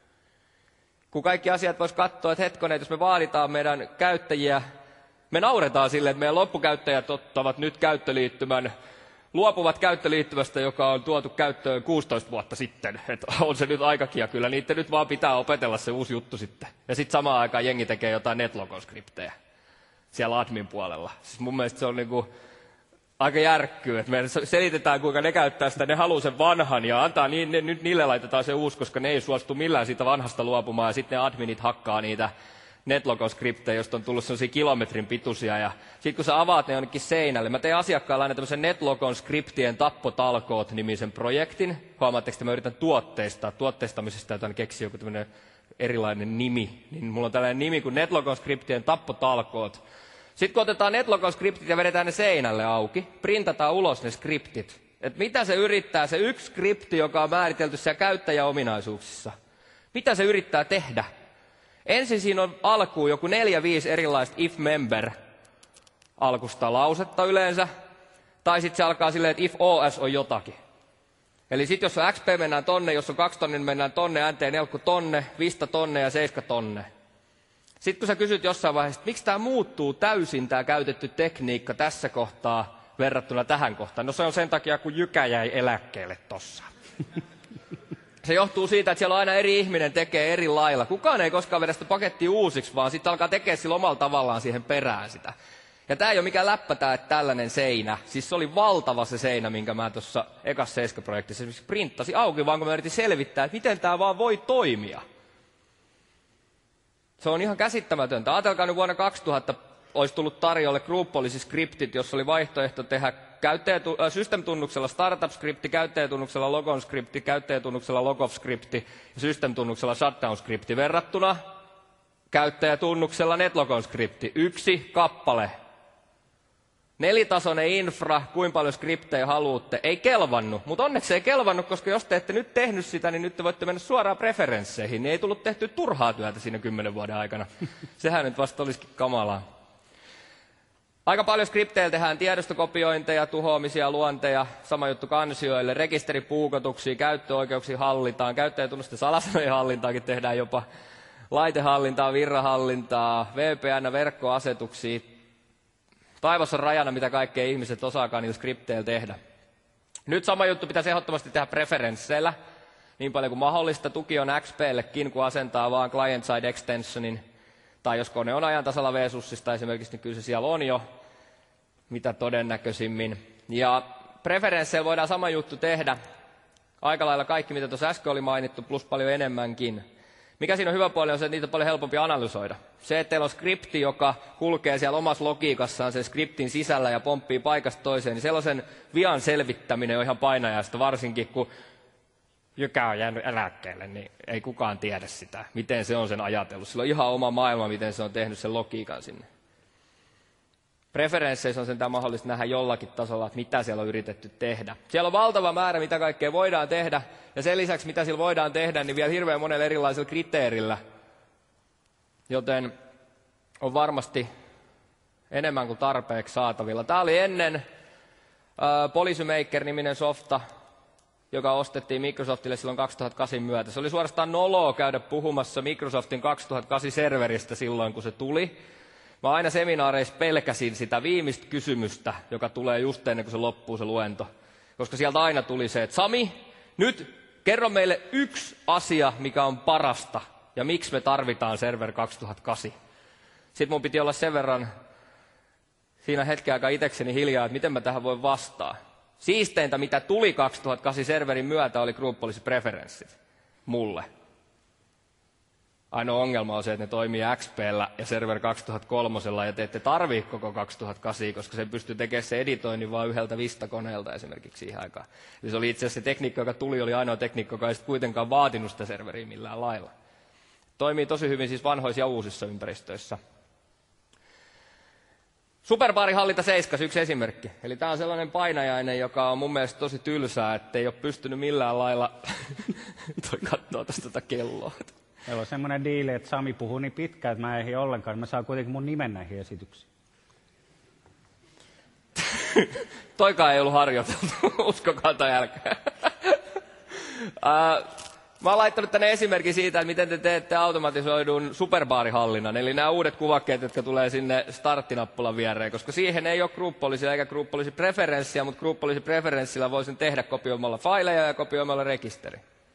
Kun kaikki asiat vois katsoa, että hetkonen, että jos me vaaditaan meidän käyttäjiä, me nauretaan silleen, että meidän loppukäyttäjät ottavat nyt käyttöliittymän, luopuvat käyttöliittymästä, joka on tuotu käyttöön kuusitoista vuotta sitten. Et on se nyt aikakin, ja kyllä niitä nyt vaan pitää opetella se uusi juttu sitten. Ja sitten samaan aikaan jengi tekee jotain netlogon-skriptejä siellä admin puolella. Siis mun mielestä se on niinku aika järkkyy, että me selitetään, kuinka ne käyttää sitä, ne haluaa sen vanhan, ja antaa niin, ne, nyt niille laitetaan se uusi, koska ne ei suostu millään siitä vanhasta luopumaan, ja sitten ne adminit hakkaa niitä netlogon-skriptejä, josta on tullut sellaisia kilometrin pituisia, ja sitten kun sä avaat ne jonnekin seinälle, mä tein asiakkaalla aina tämmöisen netlogon-skriptien tappotalkoot-nimisen projektin. Huomaatteko, että mä yritän tuotteistaa, tuotteistamisesta jotain keksiä joku tämmöinen erilainen nimi, niin mulla on tällainen nimi kuin netlogon-skriptien tappotalkoot. Sitten kun otetaan netlogon-skriptit ja vedetään ne seinälle auki, printataan ulos ne skriptit. Että mitä se yrittää, se yksi skripti, joka on määritelty siellä käyttäjäominaisuuksissa, mitä se yrittää tehdä? Ensin siinä on alkuun joku neljä, viisi erilaista if member alkusta lausetta yleensä. Tai sitten se alkaa silleen, että if os on jotakin. Eli sitten jos on xp mennään tonne, jos on kaksi tonne, niin mennään tonne, nt nelkku tonne, vista tonne ja seiska tonne. Sitten kun sä kysyt jossain vaiheessa, että miksi tämä muuttuu täysin tämä käytetty tekniikka tässä kohtaa verrattuna tähän kohtaan. No se on sen takia, kun Jykä jäi eläkkeelle tossa. Se johtuu siitä, että siellä aina eri ihminen tekee eri lailla. Kukaan ei koskaan vedä sitä pakettia uusiksi, vaan sitten alkaa tekemään sillä omalla tavallaan siihen perään sitä. Ja tämä ei ole mikään läppä tää, että tällainen seinä. Siis se oli valtava se seinä, minkä mä tuossa ekassa Seiska-projektissa esimerkiksi printtasin auki, vaan kun mä yritin selvittää, että miten tämä vaan voi toimia. Se on ihan käsittämätöntä. Ajatelkaa nyt vuonna kaksituhatta olisi tullut tarjolle Group Policy-skriptit, jossa oli vaihtoehto tehdä käyttäjätu- äh, system-tunnuksella startup-skripti, käyttäjätunnuksella logon-skripti, käyttäjätunnuksella logoff-skripti ja system-tunnuksella shutdown-skripti verrattuna käyttäjätunnuksella netlogon-skripti. Yksi kappale. Nelitasoinen infra, kuinka paljon skriptejä haluatte, ei kelvannut. Mutta onneksi ei kelvannut, koska jos te ette nyt tehnyt sitä, niin nyt te voitte mennä suoraan preferensseihin. Niin ei tullut tehty turhaa työtä siinä kymmenen vuoden aikana. Sehän nyt vasta olisikin kamalaa. Aika paljon skripteillä tehdään tiedostokopiointeja, tuhoamisia, luonteja, sama juttu kansioille, rekisteripuukotuksia, käyttöoikeuksia hallitaan, käyttäjätunnusten salasanojen hallintaakin tehdään jopa, laitehallintaa, virrahallintaa, V P N, verkkoasetuksia. Taivas on rajana, mitä kaikkea ihmiset osaakaan niillä skripteillä tehdä. Nyt sama juttu pitäisi ehdottomasti tehdä preferensseillä, niin paljon kuin mahdollista. Tuki on X P:llekin, kun asentaa vaan client-side extensionin, tai jos kone on ajan tasalla V SUSista esimerkiksi, niin kyllä se siellä on jo, mitä todennäköisimmin. Ja preferensseillä voidaan sama juttu tehdä, aika lailla kaikki, mitä tuossa äsken oli mainittu, plus paljon enemmänkin. Mikä siinä on hyvä puoli on se, että niitä on paljon helpompi analysoida. Se, että teillä on skripti, joka kulkee siellä omassa logiikassaan sen skriptin sisällä ja pomppii paikasta toiseen, niin sellaisen vian selvittäminen on ihan painajasta, varsinkin kun joka on jäänyt eläkkeelle, niin ei kukaan tiedä sitä, miten se on sen ajatellut. Sillä on ihan oma maailma, miten se on tehnyt sen logiikan sinne. Preferensseissä on sentään mahdollista nähdä jollakin tasolla, että mitä siellä on yritetty tehdä. Siellä on valtava määrä, mitä kaikkea voidaan tehdä, ja sen lisäksi, mitä sillä voidaan tehdä, niin vielä hirveän monella erilaisella kriteerillä. Joten on varmasti enemmän kuin tarpeeksi saatavilla. Tämä oli ennen äh, Policymaker-niminen softa, joka ostettiin Microsoftille silloin kaksituhattakahdeksan myötä. Se oli suorastaan noloa käydä puhumassa Microsoftin kaksituhattakahdeksan-serveristä silloin, kun se tuli. Mä aina seminaareissa pelkäsin sitä viimeistä kysymystä, joka tulee just ennen kuin se loppuu se luento. Koska sieltä aina tuli se, että Sami, nyt kerro meille yksi asia, mikä on parasta, ja miksi me tarvitaan Server kaksituhattakahdeksan. Sitten mun piti olla sen verran siinä hetken aikaa itsekseni hiljaa, että miten mä tähän voin vastaa. Siisteintä, mitä tuli kaksituhattakahdeksan serverin myötä, oli group policy preferenssit mulle. Ainoa ongelma on se, että ne toimii X P:llä ja Server kaksituhattakolme, ja te ette tarvii koko kaksituhattakahdeksan, koska se pystyy tekemään se editoinnin vain yhdeltä Vista-koneelta esimerkiksi siihen aikaan. Eli se oli itse asiassa se tekniikka, joka tuli, oli ainoa tekniikka, joka ei kuitenkaan vaatinut sitä serveriä millään lailla. Toimii tosi hyvin siis vanhoissa ja uusissa ympäristöissä. Superbaarihallinta seitsemän, yksi esimerkki. Eli tämä on sellainen painajainen, joka on mun mielestä tosi tylsää, että ei ole pystynyt millään lailla... Toi katsoo tästä tätä kelloa. Meillä on semmoinen diili, että Sami puhuu niin pitkään, että mä en ehdi ollenkaan. Mä saan kuitenkin mun nimen näihin esityksiin. Toikaan ei ollut harjoiteltu, uskokaa tai älkää. uh, mä oon laittanut tänne esimerkin siitä, että miten te teette automatisoidun superbaarihallinnan, eli nämä uudet kuvakkeet, jotka tulee sinne starttinappulan viereen, koska siihen ei ole group policy eikä group policy preferenssiä, mutta group policy preferenssillä voi sen tehdä kopioimalla faileja ja kopioimalla rekisteri.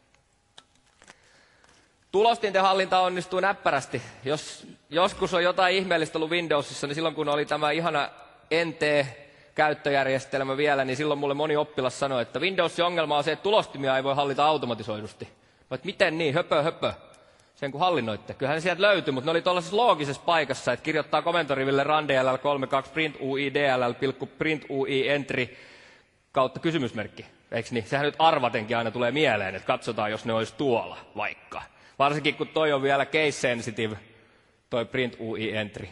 Tulostinten hallinta onnistuu näppärästi. Jos joskus on jotain ihmeellistä ollut Windowsissa, niin silloin kun oli tämä ihana N T-käyttöjärjestelmä vielä, niin silloin mulle moni oppilas sanoi, että Windowsin ongelma on se, että tulostimia ei voi hallita automatisoidusti. Mä, että miten niin, höpö, höpö, sen kun hallinnoitte. Kyllähän ne sieltä löytyi, mutta ne oli tuollaisessa loogisessa paikassa, että kirjoittaa komentoriville run D L L kolmekymmentäkaksi print U I D L L, print U I entry kautta kysymysmerkki. Eikö niin? Sehän nyt arvatenkin aina tulee mieleen, että katsotaan, jos ne olisi tuolla vaikka. Varsinkin kun toi on vielä case sensitive, toi print U I entry.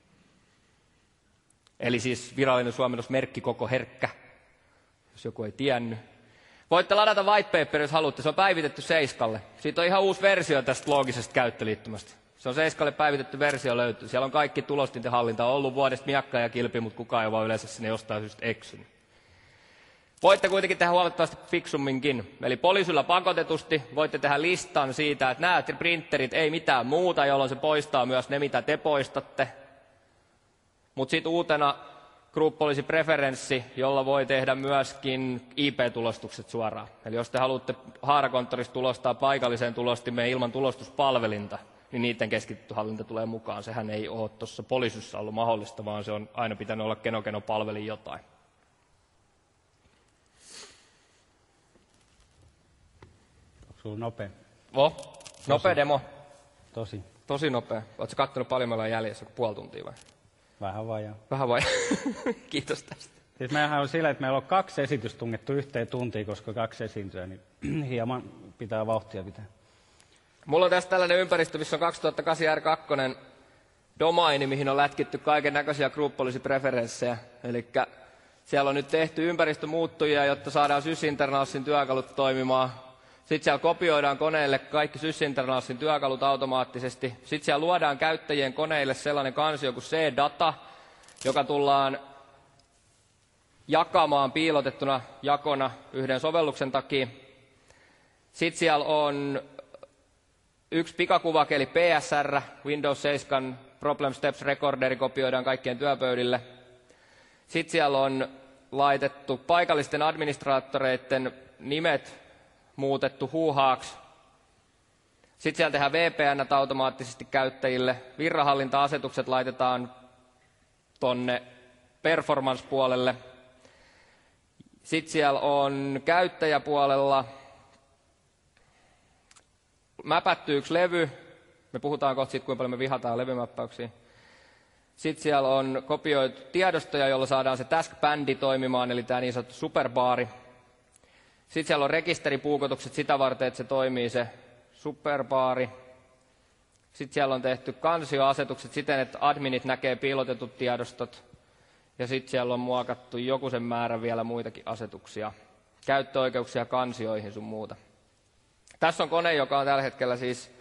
Eli siis virallinen suomennos merkki koko herkkä, jos joku ei tiennyt. Voitte ladata white paper, jos haluatte. Se on päivitetty Seiskalle. Siitä on ihan uusi versio tästä loogisesta käyttöliittymästä. Se on Seiskalle päivitetty versio löytyy. Siellä on kaikki tulostinten hallinta. On ollut vuodesta miakka ja kilpi, mutta kukaan ei vaan yleensä sinne jostain syystä eksynyt. Voitte kuitenkin tehdä huomattavasti fiksumminkin. Eli poliisilla pakotetusti voitte tehdä listan siitä, että nämä printerit ei mitään muuta, jolloin se poistaa myös ne, mitä te poistatte. Mutta sitten uutena group policy preferenssi, jolla voi tehdä myöskin I P-tulostukset suoraan. Eli jos te haluatte haarakonttorista tulostaa paikalliseen tulostimeen ilman tulostuspalvelinta, niin niiden keskitetty hallinta tulee mukaan. Sehän ei ole tuossa poliisissa ollut mahdollista, vaan se on aina pitänyt olla keno-keno-palvelin jotain. Sulla on nopea. Oh, nopea demo. Tosi. Tosi nopea. Oletko kattonut paljon meillä on jäljessä, puoli tuntia vai? Vähän vajaa. Vähän vajaa. Kiitos tästä. Siis meillähän on sillä, että meillä on kaksi esitystä tungettu yhteen tuntiin, koska kaksi esiintyä, niin hieman pitää vauhtia pitää. Mulla on tässä tällainen ympäristö, missä on kaksituhattakahdeksan R kaksi domaini, mihin on lätkitty kaiken näköisiä group policy preferenssejä. Eli siellä on nyt tehty ympäristömuuttujia, jotta saadaan sysinternalsin työkalut toimimaan. Sitten siellä kopioidaan koneelle kaikki sysinternalsin työkalut automaattisesti. Sitten siellä luodaan käyttäjien koneille sellainen kansio kuin C-data, joka tullaan jakamaan piilotettuna jakona yhden sovelluksen takia. Sitten siellä on yksi pikakuvake eli P S R, Windows seitsemän Problem Steps Recorderi kopioidaan kaikkien työpöydille. Sitten siellä on laitettu paikallisten administraattoreiden nimet muutettu huuhaaksi. Sitten siellä tehdään V P N automaattisesti käyttäjille. Virrahallinta-asetukset laitetaan tonne performance-puolelle. Sitten siellä on käyttäjäpuolella mäpätty yksi levy. Me puhutaan kohta siitä, kuinka paljon me vihataan levymäppäyksiä. Sitten siellä on kopioitu tiedostoja, jolla saadaan se task-bändi toimimaan, eli tämä niin sanottu superbaari. Sitten siellä on rekisteripuukotukset sitä varten, että se toimii se superbaari. Sitten siellä on tehty kansioasetukset siten, että adminit näkee piilotetut tiedostot. Ja sitten siellä on muokattu joku sen määrä vielä muitakin asetuksia. Käyttöoikeuksia kansioihin sun muuta. Tässä on kone, joka on tällä hetkellä siis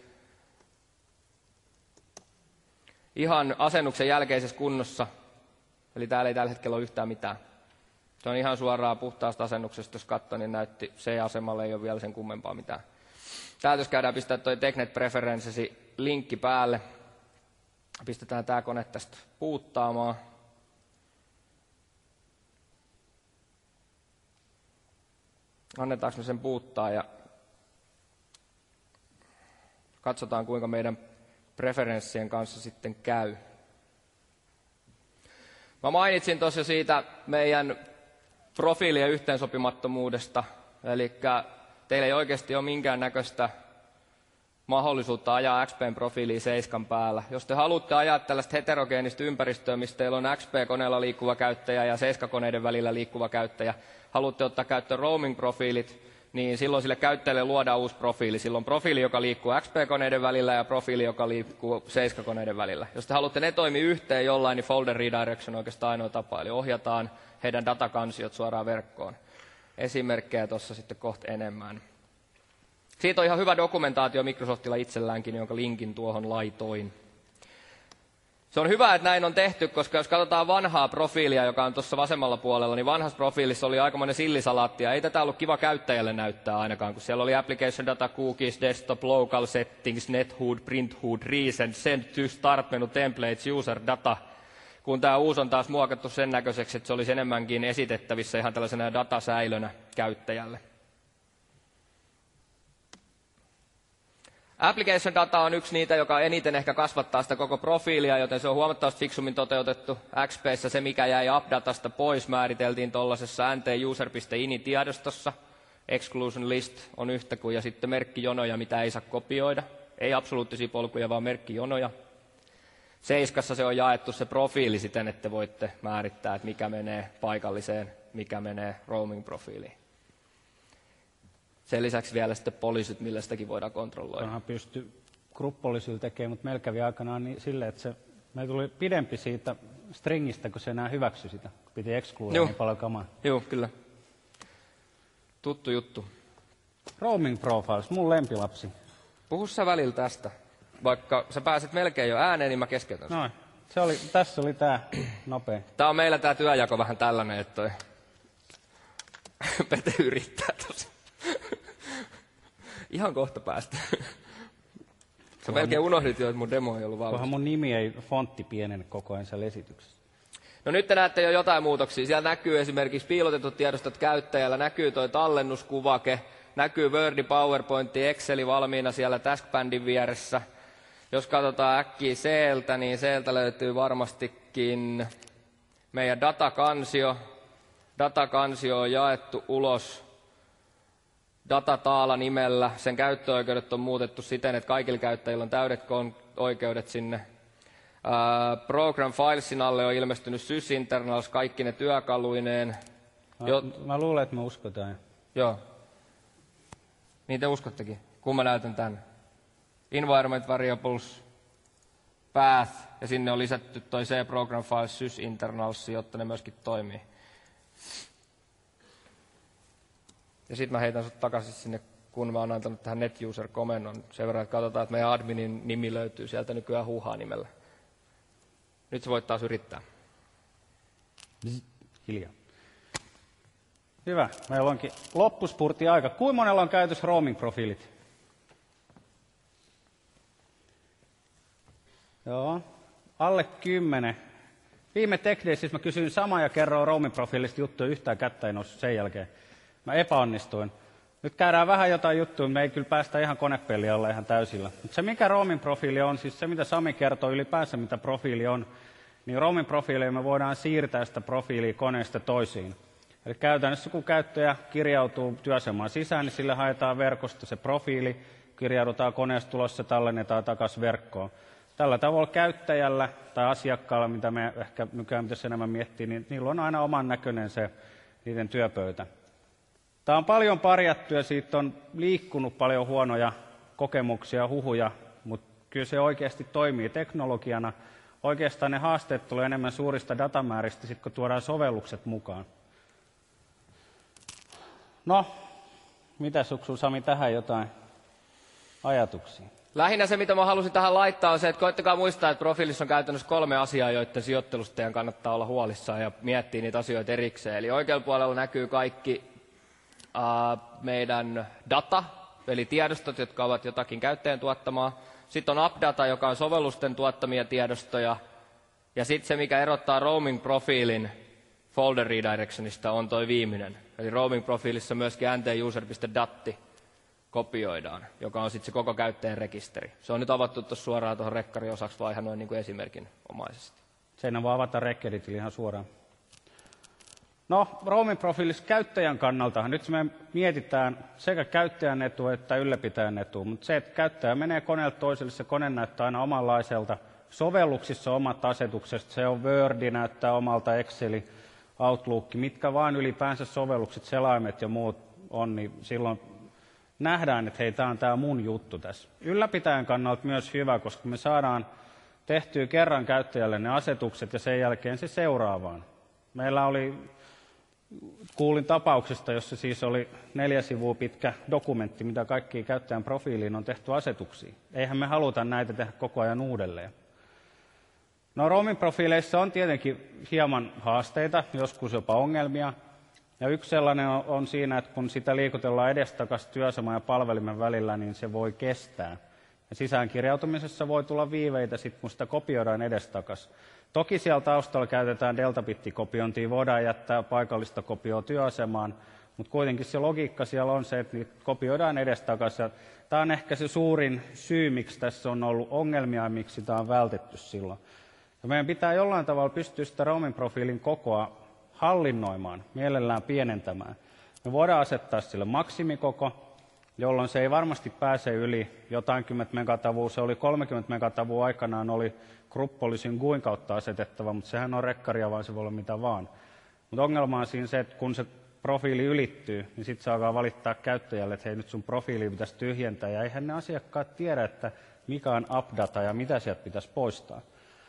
ihan asennuksen jälkeisessä kunnossa. Eli täällä ei tällä hetkellä ole yhtään mitään. Se on ihan suoraan puhtaasta asennuksesta, jos katsoo, niin näytti C-asemalle ei ole vielä sen kummempaa mitään. Täältä jos käydään pistää toi Technet Preferencesi linkki päälle. Pistetään tämä kone tästä puuttaamaan. Annetaanko me sen puuttaa ja katsotaan kuinka meidän preferenssien kanssa sitten käy. Mä mainitsin tuossa siitä meidän profiilien yhteensopimattomuudesta, eli teillä ei oikeasti ole minkäännäköistä mahdollisuutta ajaa X P:n profiiliin seiskan päällä. Jos te haluatte ajaa tällaista heterogeenistä ympäristöä, missä teillä on X P-koneella liikkuva käyttäjä ja seiskakoneiden välillä liikkuva käyttäjä, haluatte ottaa käyttöön roaming-profiilit, niin silloin sille käyttäjälle luodaan uusi profiili. Silloin profiili, joka liikkuu X P-koneiden välillä ja profiili, joka liikkuu seiskakoneiden välillä. Jos te haluatte ne toimia yhteen jollain, niin folder redirection on oikeastaan ainoa tapa. Eli ohjataan heidän datakansiot suoraan verkkoon. Esimerkkejä tuossa sitten kohta enemmän. Siitä on ihan hyvä dokumentaatio Microsoftilla itselläänkin, jonka linkin tuohon laitoin. Se on hyvä, että näin on tehty, koska jos katsotaan vanhaa profiilia, joka on tuossa vasemmalla puolella, niin vanhassa profiilissa oli aikamoinen sillisalaatti, ja ei tätä ollut kiva käyttäjälle näyttää ainakaan, kun siellä oli application data, cookies, desktop, local settings, nethood, printhood, recent, send to, start menu, templates, user data. Kun tämä uusi on taas muokattu sen näköiseksi, että se olisi enemmänkin esitettävissä ihan tällaisena datasäilönä käyttäjälle. Application data on yksi niitä, joka eniten ehkä kasvattaa sitä koko profiilia, joten se on huomattavasti fiksummin toteutettu. X P:ssä se, mikä jäi appdatasta pois, määriteltiin tuollaisessa nt-user.ini-tiedostossa. Exclusion list on yhtä kuin, ja sitten merkkijonoja, mitä ei saa kopioida. Ei absoluuttisia polkuja, vaan merkkijonoja. Seiskassa se on jaettu se profiili siten, että te voitte määrittää, että mikä menee paikalliseen, mikä menee roaming-profiiliin. Sen lisäksi vielä sitten poliisit, millä sitäkin voidaan kontrolloida. Onhan pysty group-poliisilla tekemään, mutta meillä kävi aikanaan niin silleen, että se, me tuli pidempi siitä stringistä, kun se enää hyväksyi sitä. Piti exclude niin paljon kamaa. Joo, kyllä. Tuttu juttu. Roaming profiles, mun lempilapsi. Puhu sä välillä tästä. Vaikka sä pääset melkein jo ääneen, niin mä keskeytän. Noin. Se oli, tässä oli tää nopea. Tää on meillä tää työjako vähän tällainen, että toi Pete yrittää tosi. Ihan kohta päästä. Sä melkein unohdit jo, että mun demo ei ollut valmis. Kohan mun nimi ei fontti pienene koko ajan siellä esityksessä. No nyt te näette jo jotain muutoksia. Siellä näkyy esimerkiksi piilotetut tiedostot käyttäjällä, näkyy toi tallennuskuvake, näkyy Word, PowerPoint, Excel valmiina siellä taskbandin vieressä. Jos katsotaan äkkiä C:ltä, niin C:ltä löytyy varmastikin meidän datakansio. Datakansio on jaettu ulos Datataala nimellä. Sen käyttöoikeudet on muutettu siten, että kaikilla käyttäjillä on täydet oikeudet sinne. Uh, Program Filesin alle on ilmestynyt sysinternals, kaikki ne työkaluineen. Mä, jo... mä luulen, että me uskotaan. Joo. Niin te uskottekin, kun mä näytän tän. Environment Variables. path, ja sinne on lisätty toi C program file sys internals, jotta ne myöskin toimii. Ja sitten mä heitän sut takaisin sinne, kun mä oon antanut tähän net user komennon sen verran, että katsotaan, että meidän adminin nimi löytyy sieltä nykyään huuhaa nimellä. Nyt sä voit taas yrittää. Hiljaa. Hyvä. Meillä onkin loppuspurti aika. Kuinka monella on käytössä roaming-profiilit? Joo. Alle kymmenen. Viime Tech Daysissa mä kysyin samaa ja kerroin roaming-profiilista juttuja, yhtään kättä ei noussut sen jälkeen. Mä epäonnistuin. Nyt käydään vähän jotain juttuja, me ei kyllä päästä ihan konepeliä olla ihan täysillä. Mutta se mikä roaming-profiili on, siis se mitä Sami kertoo ylipäänsä mitä profiili on, niin roaming-profiileja me voidaan siirtää sitä profiilia koneesta toisiin. Eli käytännössä kun käyttäjä kirjautuu työasemaan sisään, niin sille haetaan verkosta se profiili, kirjaudutaan koneesta tulos, se tallennetaan takaisin verkkoon. Tällä tavalla käyttäjällä tai asiakkaalla, mitä me ehkä nykyään pitäisi enemmän miettiä, niin niillä on aina oman näköinen se niiden työpöytä. Tämä on paljon parjattu ja siitä on liikkunut paljon huonoja kokemuksia, huhuja, mutta kyllä se oikeasti toimii teknologiana. Oikeastaan ne haasteet tulee enemmän suurista datamääristä, sit kun tuodaan sovellukset mukaan. No, mitä Suksu Sami tähän jotain ajatuksia? Lähinnä se, mitä mä halusin tähän laittaa, on se, että koittakaa muistaa, että profiilissa on käytännössä kolme asiaa, joiden sijoittelusta teidän kannattaa olla huolissaan ja miettiä niitä asioita erikseen. Eli oikealla puolella näkyy kaikki uh, meidän data, eli tiedostot, jotka ovat jotakin käyttäjän tuottamaa. Sitten on AppData, joka on sovellusten tuottamia tiedostoja. Ja sitten se, mikä erottaa roaming-profiilin folder redirectionista, on toi viimeinen. Eli roaming-profiilissa myöskin ntuser.datti kopioidaan, joka on sitten se koko käyttäjän rekisteri. Se on nyt avattu tuossa suoraan tuohon rekkariosaksi, vaan ihan noin niin kuin esimerkinomaisesti. Sen voi avata rekkeritili ihan suoraan. No, roaming-profiilissa käyttäjän kannalta, nyt me mietitään sekä käyttäjän etu että ylläpitäjän etu, mutta se, että käyttäjä menee koneelta toiselle, se kone näyttää aina omanlaiselta. Sovelluksissa omat asetukset, se on Word, näyttää omalta Exceli, Outlook, mitkä vaan ylipäänsä sovellukset, selaimet ja muut on, niin silloin nähdään, että hei, tämä on tämä mun juttu tässä. Ylläpitäjän kannalta myös hyvä, koska me saadaan tehtyä kerran käyttäjälle ne asetukset ja sen jälkeen se seuraavaan. Meillä oli, kuulin tapauksesta, jossa siis oli neljä sivua pitkä dokumentti, mitä kaikkiin käyttäjän profiiliin on tehty asetuksia. Eihän me haluta näitä tehdä koko ajan uudelleen. No roaming-profiileissa on tietenkin hieman haasteita, joskus jopa ongelmia. Ja yksi sellainen on, on siinä, että kun sitä liikutellaan edestakaisin työaseman ja palvelimen välillä, niin se voi kestää. Ja sisäänkirjautumisessa voi tulla viiveitä, sit, kun sitä kopioidaan edestakaisin. Toki siellä taustalla käytetään deltabitti-kopiointia, voidaan jättää paikallista kopioa työasemaan, mutta kuitenkin se logiikka siellä on se, että niitä kopioidaan edestakaisin. Tämä on ehkä se suurin syy, miksi tässä on ollut ongelmia ja miksi tämä on vältetty silloin. Ja meidän pitää jollain tavalla pystyä sitä roaming-profiilin kokoa hallinnoimaan, mielellään pienentämään. Me voidaan asettaa sille maksimikoko, jolloin se ei varmasti pääse yli jotain kymmentä megatavua. Se oli kolmekymmentä megatavua aikanaan, oli Gruppolisin Guin kautta asetettava, mutta sehän on rekkaria, vaan se voi olla mitä vaan. Mutta ongelma on siinä se, että kun se profiili ylittyy, niin sitten se alkaa valittaa käyttäjälle, että hei, nyt sun profiili pitäisi tyhjentää. Ja eihän ne asiakkaat tiedä, että mikä on AppData ja mitä sieltä pitäisi poistaa.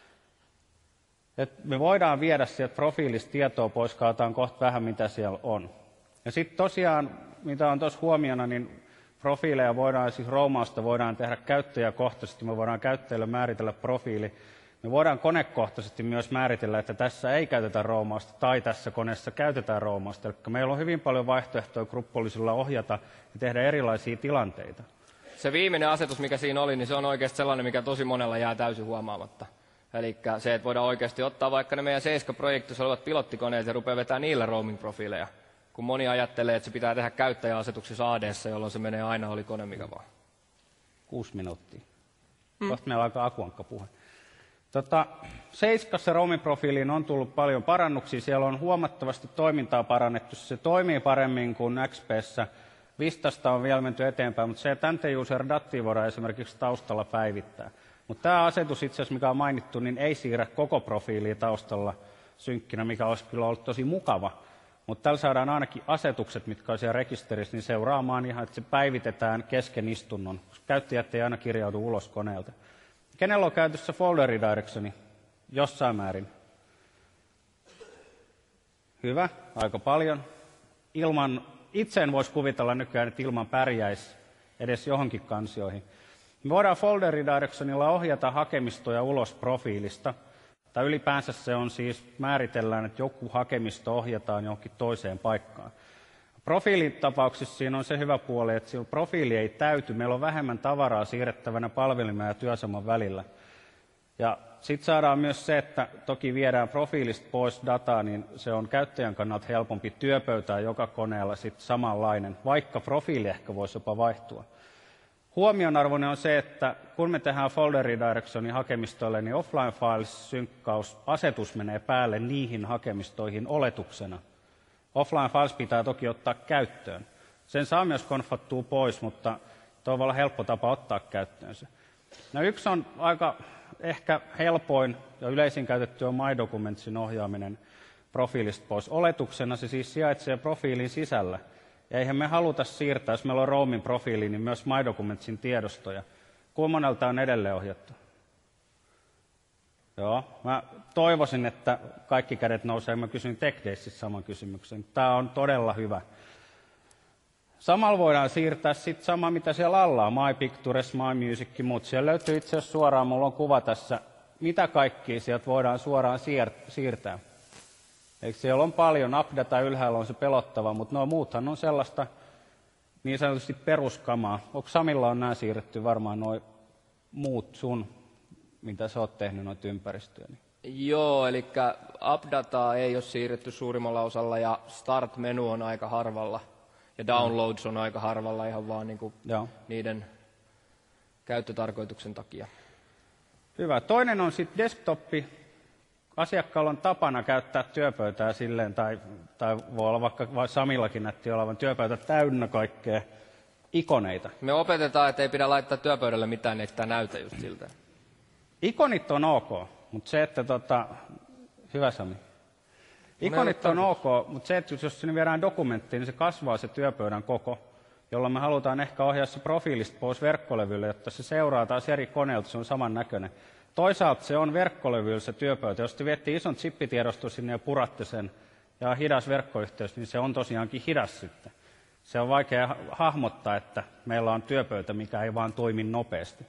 Et me voidaan viedä sieltä profiilista tietoa pois, kaataan kohta vähän, mitä siellä on. Ja sitten tosiaan, mitä on tuossa huomiona, niin profiileja voidaan, siis roamausta voidaan tehdä käyttäjäkohtaisesti, me voidaan käyttäjälle määritellä profiili. Me voidaan konekohtaisesti myös määritellä, että tässä ei käytetä roamausta tai tässä koneessa käytetään roamausta. Eli meillä on hyvin paljon vaihtoehtoja Gruppolisilla ohjata ja tehdä erilaisia tilanteita. Se viimeinen asetus, mikä siinä oli, niin se on oikeasti sellainen, mikä tosi monella jää täysin huomaamatta. Eli se, että voidaan oikeasti ottaa vaikka ne meidän Seiska-projektissa olevat pilottikoneet ja rupeaa vetämään niillä roaming-profiileja. Kun moni ajattelee, että se pitää tehdä käyttäjäasetuksissa A D:ssä, jolloin se menee aina oli kone mikä vaan. Kuusi minuuttia. Mm. Kohta meillä alkaa Akuankka puhe. Tota, Seiskassa roaming-profiiliin on tullut paljon parannuksia. Siellä on huomattavasti toimintaa parannettu. Se toimii paremmin kuin X P:ssä. Vistasta on vielä menty eteenpäin, mutta se, että ntuser.datti voidaan esimerkiksi taustalla päivittää. Mutta tämä asetus itse asiassa, mikä on mainittu, niin ei siirrä koko profiilia taustalla synkkinä, mikä olisi kyllä ollut tosi mukava. Mutta tällä saadaan ainakin asetukset, mitkä on siellä rekisterissä, niin seuraamaan ihan, että se päivitetään kesken istunnon, koska käyttäjät ei aina kirjaudu ulos koneelta. Kenellä on käytössä folder redirectioni? Jossain määrin. Hyvä, aika paljon. Ilman, itse en voisi kuvitella nykyään, että ilman pärjäisi edes johonkin kansioihin. Me voidaan folder redirectionilla ohjata hakemistoja ulos profiilista. Tai ylipäänsä se on siis, määritellään, että joku hakemisto ohjataan johonkin toiseen paikkaan. Profiilitapauksissa siinä on se hyvä puoli, että silloin profiili ei täyty. Meillä on vähemmän tavaraa siirrettävänä palvelimen ja työaseman välillä. Ja sitten saadaan myös se, että toki viedään profiilista pois dataa, niin se on käyttäjän kannalta helpompi työpöytää joka koneella sitten samanlainen, vaikka profiili ehkä voisi jopa vaihtua. Huomionarvoinen on se, että kun me tehdään folder redirectionin hakemistoille, niin offline files-synkkausasetus menee päälle niihin hakemistoihin oletuksena. Offline files pitää toki ottaa käyttöön. Sen saa myös konfattua pois, mutta tuo voi olla helppo tapa ottaa käyttöön se. No, yksi on aika ehkä helpoin ja yleisin käytetty on MyDocumentsin ohjaaminen profiilista pois. Oletuksena se siis sijaitsee profiilin sisällä. Ja eihän me haluta siirtää, jos meillä on Roamin profiili, niin myös MyDocumentsin tiedostoja. Kuinka monelta on edelleen ohjattu? Joo, mä toivoisin, että kaikki kädet nousee. Mä kysyin TechDaysissä saman kysymyksen. Tämä on todella hyvä. Samalla voidaan siirtää sitten sama, mitä siellä alla on. My Pictures, My Music, muut. Siellä löytyy itse asiassa suoraan, mulla on kuva tässä, mitä kaikkia sieltä voidaan suoraan siir- siirtää. Eikö siellä on paljon, AppData ylhäällä on se pelottava, mutta nuo muuthan on sellaista niin sanotusti peruskamaa. Onko Samilla on nämä siirretty varmaan nuo muut sun, mitä sä oot tehnyt noita ympäristöjä? Niin. Joo, eli AppDataa ei ole siirretty suurimmalla osalla ja Start-menu on aika harvalla. Ja Downloads on aika harvalla ihan vaan niin kuin niiden käyttötarkoituksen takia. Hyvä. Toinen on sitten desktoppi. Asiakkaalla on tapana käyttää työpöytää silleen, tai, tai voi olla vaikka vai Samillakin näytti olevan työpöytä täynnä kaikkea ikoneita. Me opetetaan, että ei pidä laittaa työpöydälle mitään, niin sitä näytä just siltä. Ikonit on ok, mutta se, että tota... Hyvä Sami. Ikonit on ok, mutta se, että jos sinne viedään dokumenttiin, niin se kasvaa se työpöydän koko, jolloin me halutaan ehkä ohjaa se profiilista pois verkkolevylle, jotta se seuraa taas eri koneelta, se on samannäköinen. Toisaalta se on verkkolevyllä se työpöytä. Jos te viette ison chippitiedoston sinne ja puratte sen ja on hidas verkkoyhteys, niin se on tosiaankin hidas sitten. Se on vaikea hahmottaa, että meillä on työpöytä, mikä ei vaan toimi nopeasti.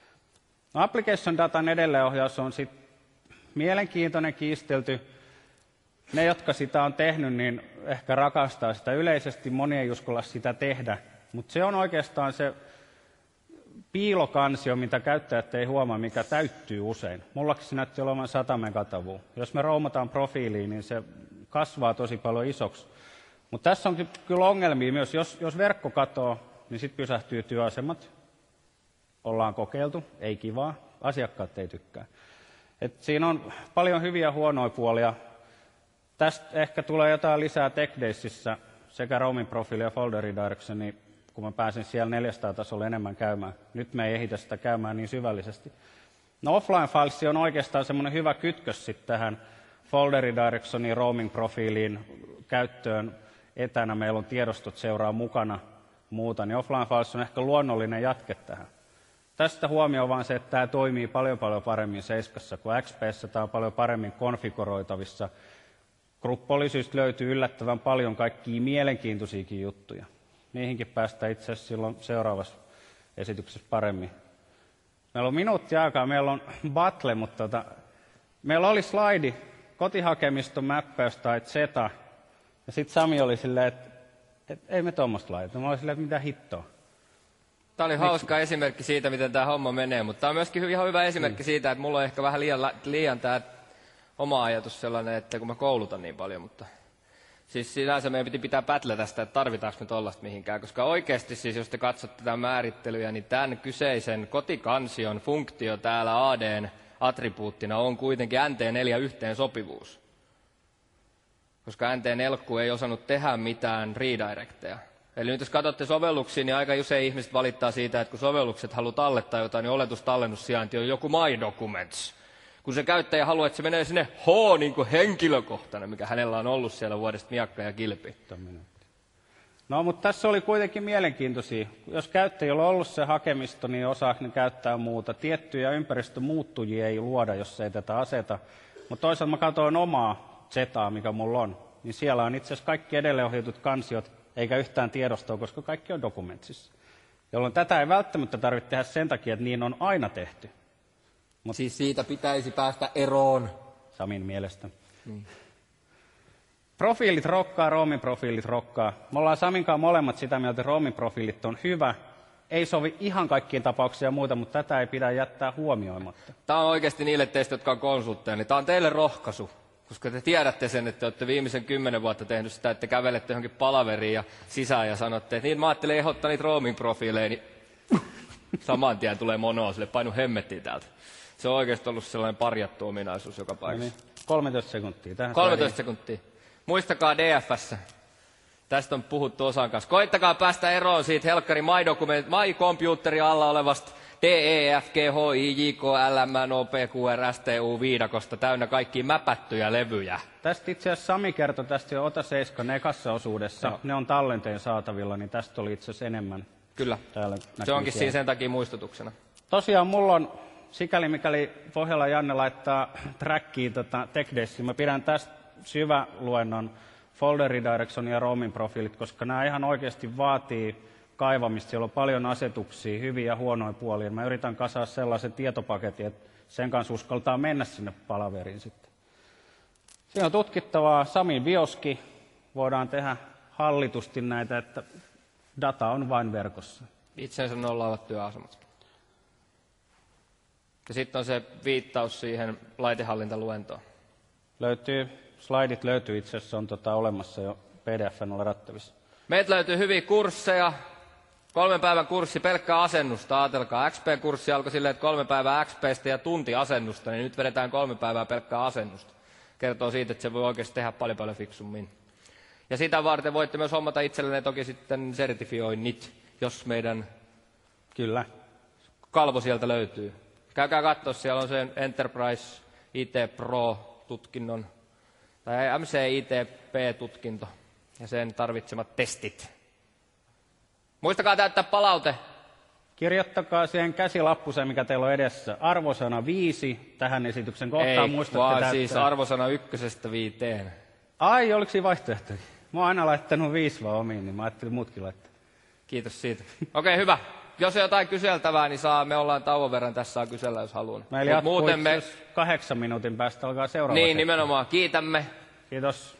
No, application datan edelleenohjaus on sitten mielenkiintoinen, kiistelty. Ne, jotka sitä on tehnyt, niin ehkä rakastaa sitä yleisesti. Moni ei uskalla sitä tehdä, mutta se on oikeastaan se piilokansio, mitä käyttäjät ei huomaa, mikä täyttyy usein. Mullakin se näytti olevan sata megatavua. Jos me roumataan profiiliin, niin se kasvaa tosi paljon isoksi. Mutta tässä on kyllä ongelmia myös. Jos, jos verkko katoo, niin sitten pysähtyy työasemat. Ollaan kokeiltu, ei kivaa. Asiakkaat ei tykkää. Et siinä on paljon hyviä ja huonoja puolia. Tästä ehkä tulee jotain lisää TechDaysissä sekä Roamin profiili ja folder redirection, niin kun mä pääsen siellä neljäsataa tasolla enemmän käymään. Nyt me ei ehditä sitä käymään niin syvällisesti. No, offline files on oikeastaan semmoinen hyvä kytkös sitten tähän folder redirectioniin, roaming profiiliin, käyttöön etänä. Meillä on tiedostot seuraa mukana muuta, niin offline files on ehkä luonnollinen jatke tähän. Tästä huomioon vaan se, että tämä toimii paljon paljon paremmin seiskassa kuin X P:ssä. Tämä on paljon paremmin konfigoroitavissa. Group-policyista löytyy yllättävän paljon kaikkia mielenkiintoisiakin juttuja. Niihinkin päästään itse asiassa silloin seuraavassa esityksessä paremmin. Meillä on minuutti aikaa, meillä on battle, mutta tota, meillä oli slaidi, kotihakemiston mäppäys tai zeta. Ja sitten Sami oli silleen, että et, ei me tuommoista laita. Mä olin silleen, että mitä hittoa. Tämä oli hauska Miks? esimerkki siitä, miten tämä homma menee, mutta tämä on myöskin ihan hyvä esimerkki mm. siitä, että mulla on ehkä vähän liian, liian tämä oma ajatus sellainen, että kun mä koulutan niin paljon, mutta siis sinänsä meidän piti pitää pätlä tästä, että tarvitaanko me tollaista mihinkään, koska oikeasti siis jos te katsotte tämän määrittelyä, niin tämän kyseisen kotikansion funktio täällä A D:n attribuuttina on kuitenkin N T neljä yhteen sopivuus. Koska N T neljä ei osannut tehdä mitään redirecteja. Eli nyt jos katsotte sovelluksia, niin aika usein ihmiset valittaa siitä, että kun sovellukset haluaa tallettaa jotain, niin oletustallennussijainti on joku MyDocuments. Kun se käyttäjä haluaa, että se menee sinne H niin kuin henkilökohtainen, mikä hänellä on ollut siellä vuodesta miakka ja kilpi. No, mutta tässä oli kuitenkin mielenkiintoisia. Jos käyttäjillä on ollut se hakemisto, niin osaa ne käyttää muuta. Tiettyjä ympäristömuuttujia ei luoda, jos ei tätä aseta. Mutta toisaalta mä katsoin omaa Zetaa, mikä mulla on. Niin siellä on itse asiassa kaikki edelleenohjatut kansiot, eikä yhtään tiedostoa, koska kaikki on dokumentsissa. Jolloin tätä ei välttämättä tarvitse tehdä sen takia, että niin on aina tehty. Mut siis siitä pitäisi päästä eroon. Samin mielestä. Niin. Profiilit rokkaa, Roomin profiilit rokkaa. Me ollaan Saminkaan molemmat sitä mieltä, että Roomin profiilit on hyvä. Ei sovi ihan kaikkiin tapauksiin ja muuta, mutta tätä ei pidä jättää huomioimatta. Tämä on oikeasti niille teistä, jotka on konsultteja, niin tämä on teille rohkaisu. Koska te tiedätte sen, että te olette viimeisen kymmenen vuotta tehnyt sitä, että te kävelette johonkin palaveriin ja sisään ja sanotte, että niin mä ajattelin ehdottaa niitä Roomin profiileja, niin saman tien tulee monoa, sille painu hemmettiin täältä. Se on oikeasti ollut sellainen parjattu ominaisuus joka paikassa. No niin, kolmetoista sekuntia. Tähän kolmetoista sekuntia. Muistakaa D F:ssä. Tästä on puhuttu osan kanssa. Koittakaa päästä eroon siitä helkkari My Document, My Computerin alla olevasta D E F G H I J K L M N O P Q R S T U viidakosta täynnä kaikkia mäpättyjä levyjä. Tästä itse asiassa Sami kertoi tästä jo Ota seitsemän ekassa osuudessa. No. Ne on tallenteen saatavilla, niin tästä oli itse asiassa enemmän. Kyllä. Se onkin siinä sen takia muistutuksena. Tosiaan mulla on, sikäli mikäli Pohjola Janne laittaa trackiin tota TechDaysiin, mä pidän tästä syväluennon folder redirection ja Roomin profiilit, koska nämä ihan oikeasti vaatii kaivamista. Siellä on paljon asetuksia, hyviä ja huonoja puolia. Mä yritän kasaa sellaisen tietopaketin, että sen kanssa uskaltaa mennä sinne palaveriin sitten. Siinä on tutkittavaa. Samin bioski. Voidaan tehdä hallitusti näitä, että data on vain verkossa. Itsensä nollaavat työasemat. Ja sitten on se viittaus siihen laitehallintaluentoon. Löytyy, slaidit löytyy itse asiassa, on tota olemassa jo P D F:n ladattavissa. Meiltä löytyy hyviä kursseja. Kolmen päivän kurssi pelkkää asennusta. Ajatelkaa, X P-kurssi alkoi silleen, että kolme päivää X P:stä ja tunti asennusta, niin nyt vedetään kolme päivää pelkkää asennusta. Kertoo siitä, että se voi oikeasti tehdä paljon paljon fiksummin. Ja sitä varten voitte myös hommata itsellenne toki sitten sertifioinnit, jos meidän Kyllä. kalvo sieltä löytyy. Käykää katsoa, siellä on se Enterprise I T Pro-tutkinnon, tai M C I T P-tutkinto ja sen tarvitsemat testit. Muistakaa täyttää palaute. Kirjoittakaa siihen käsilappuseen, mikä teillä on edessä. Arvosana viisi tähän esityksen kohtaan. Ei, muistatte vaan täyttää. siis arvosana ykkösestä viiteen. Ai, oliko siinä vaihtoehtoja? Mä oon aina laittanut viisi vaan omiin, niin mä ajattelin muutkin laittaa. Kiitos siitä. Okei, okay, hyvä. Jos on jotain kyseltävää, niin saa, me ollaan tauon verran tässä saa kysellä, jos haluaa. Meillä jatkuu muuten me... kahdeksan minuutin päästä alkaa seuraava. Niin, nimenomaan. Kiitämme. Kiitos.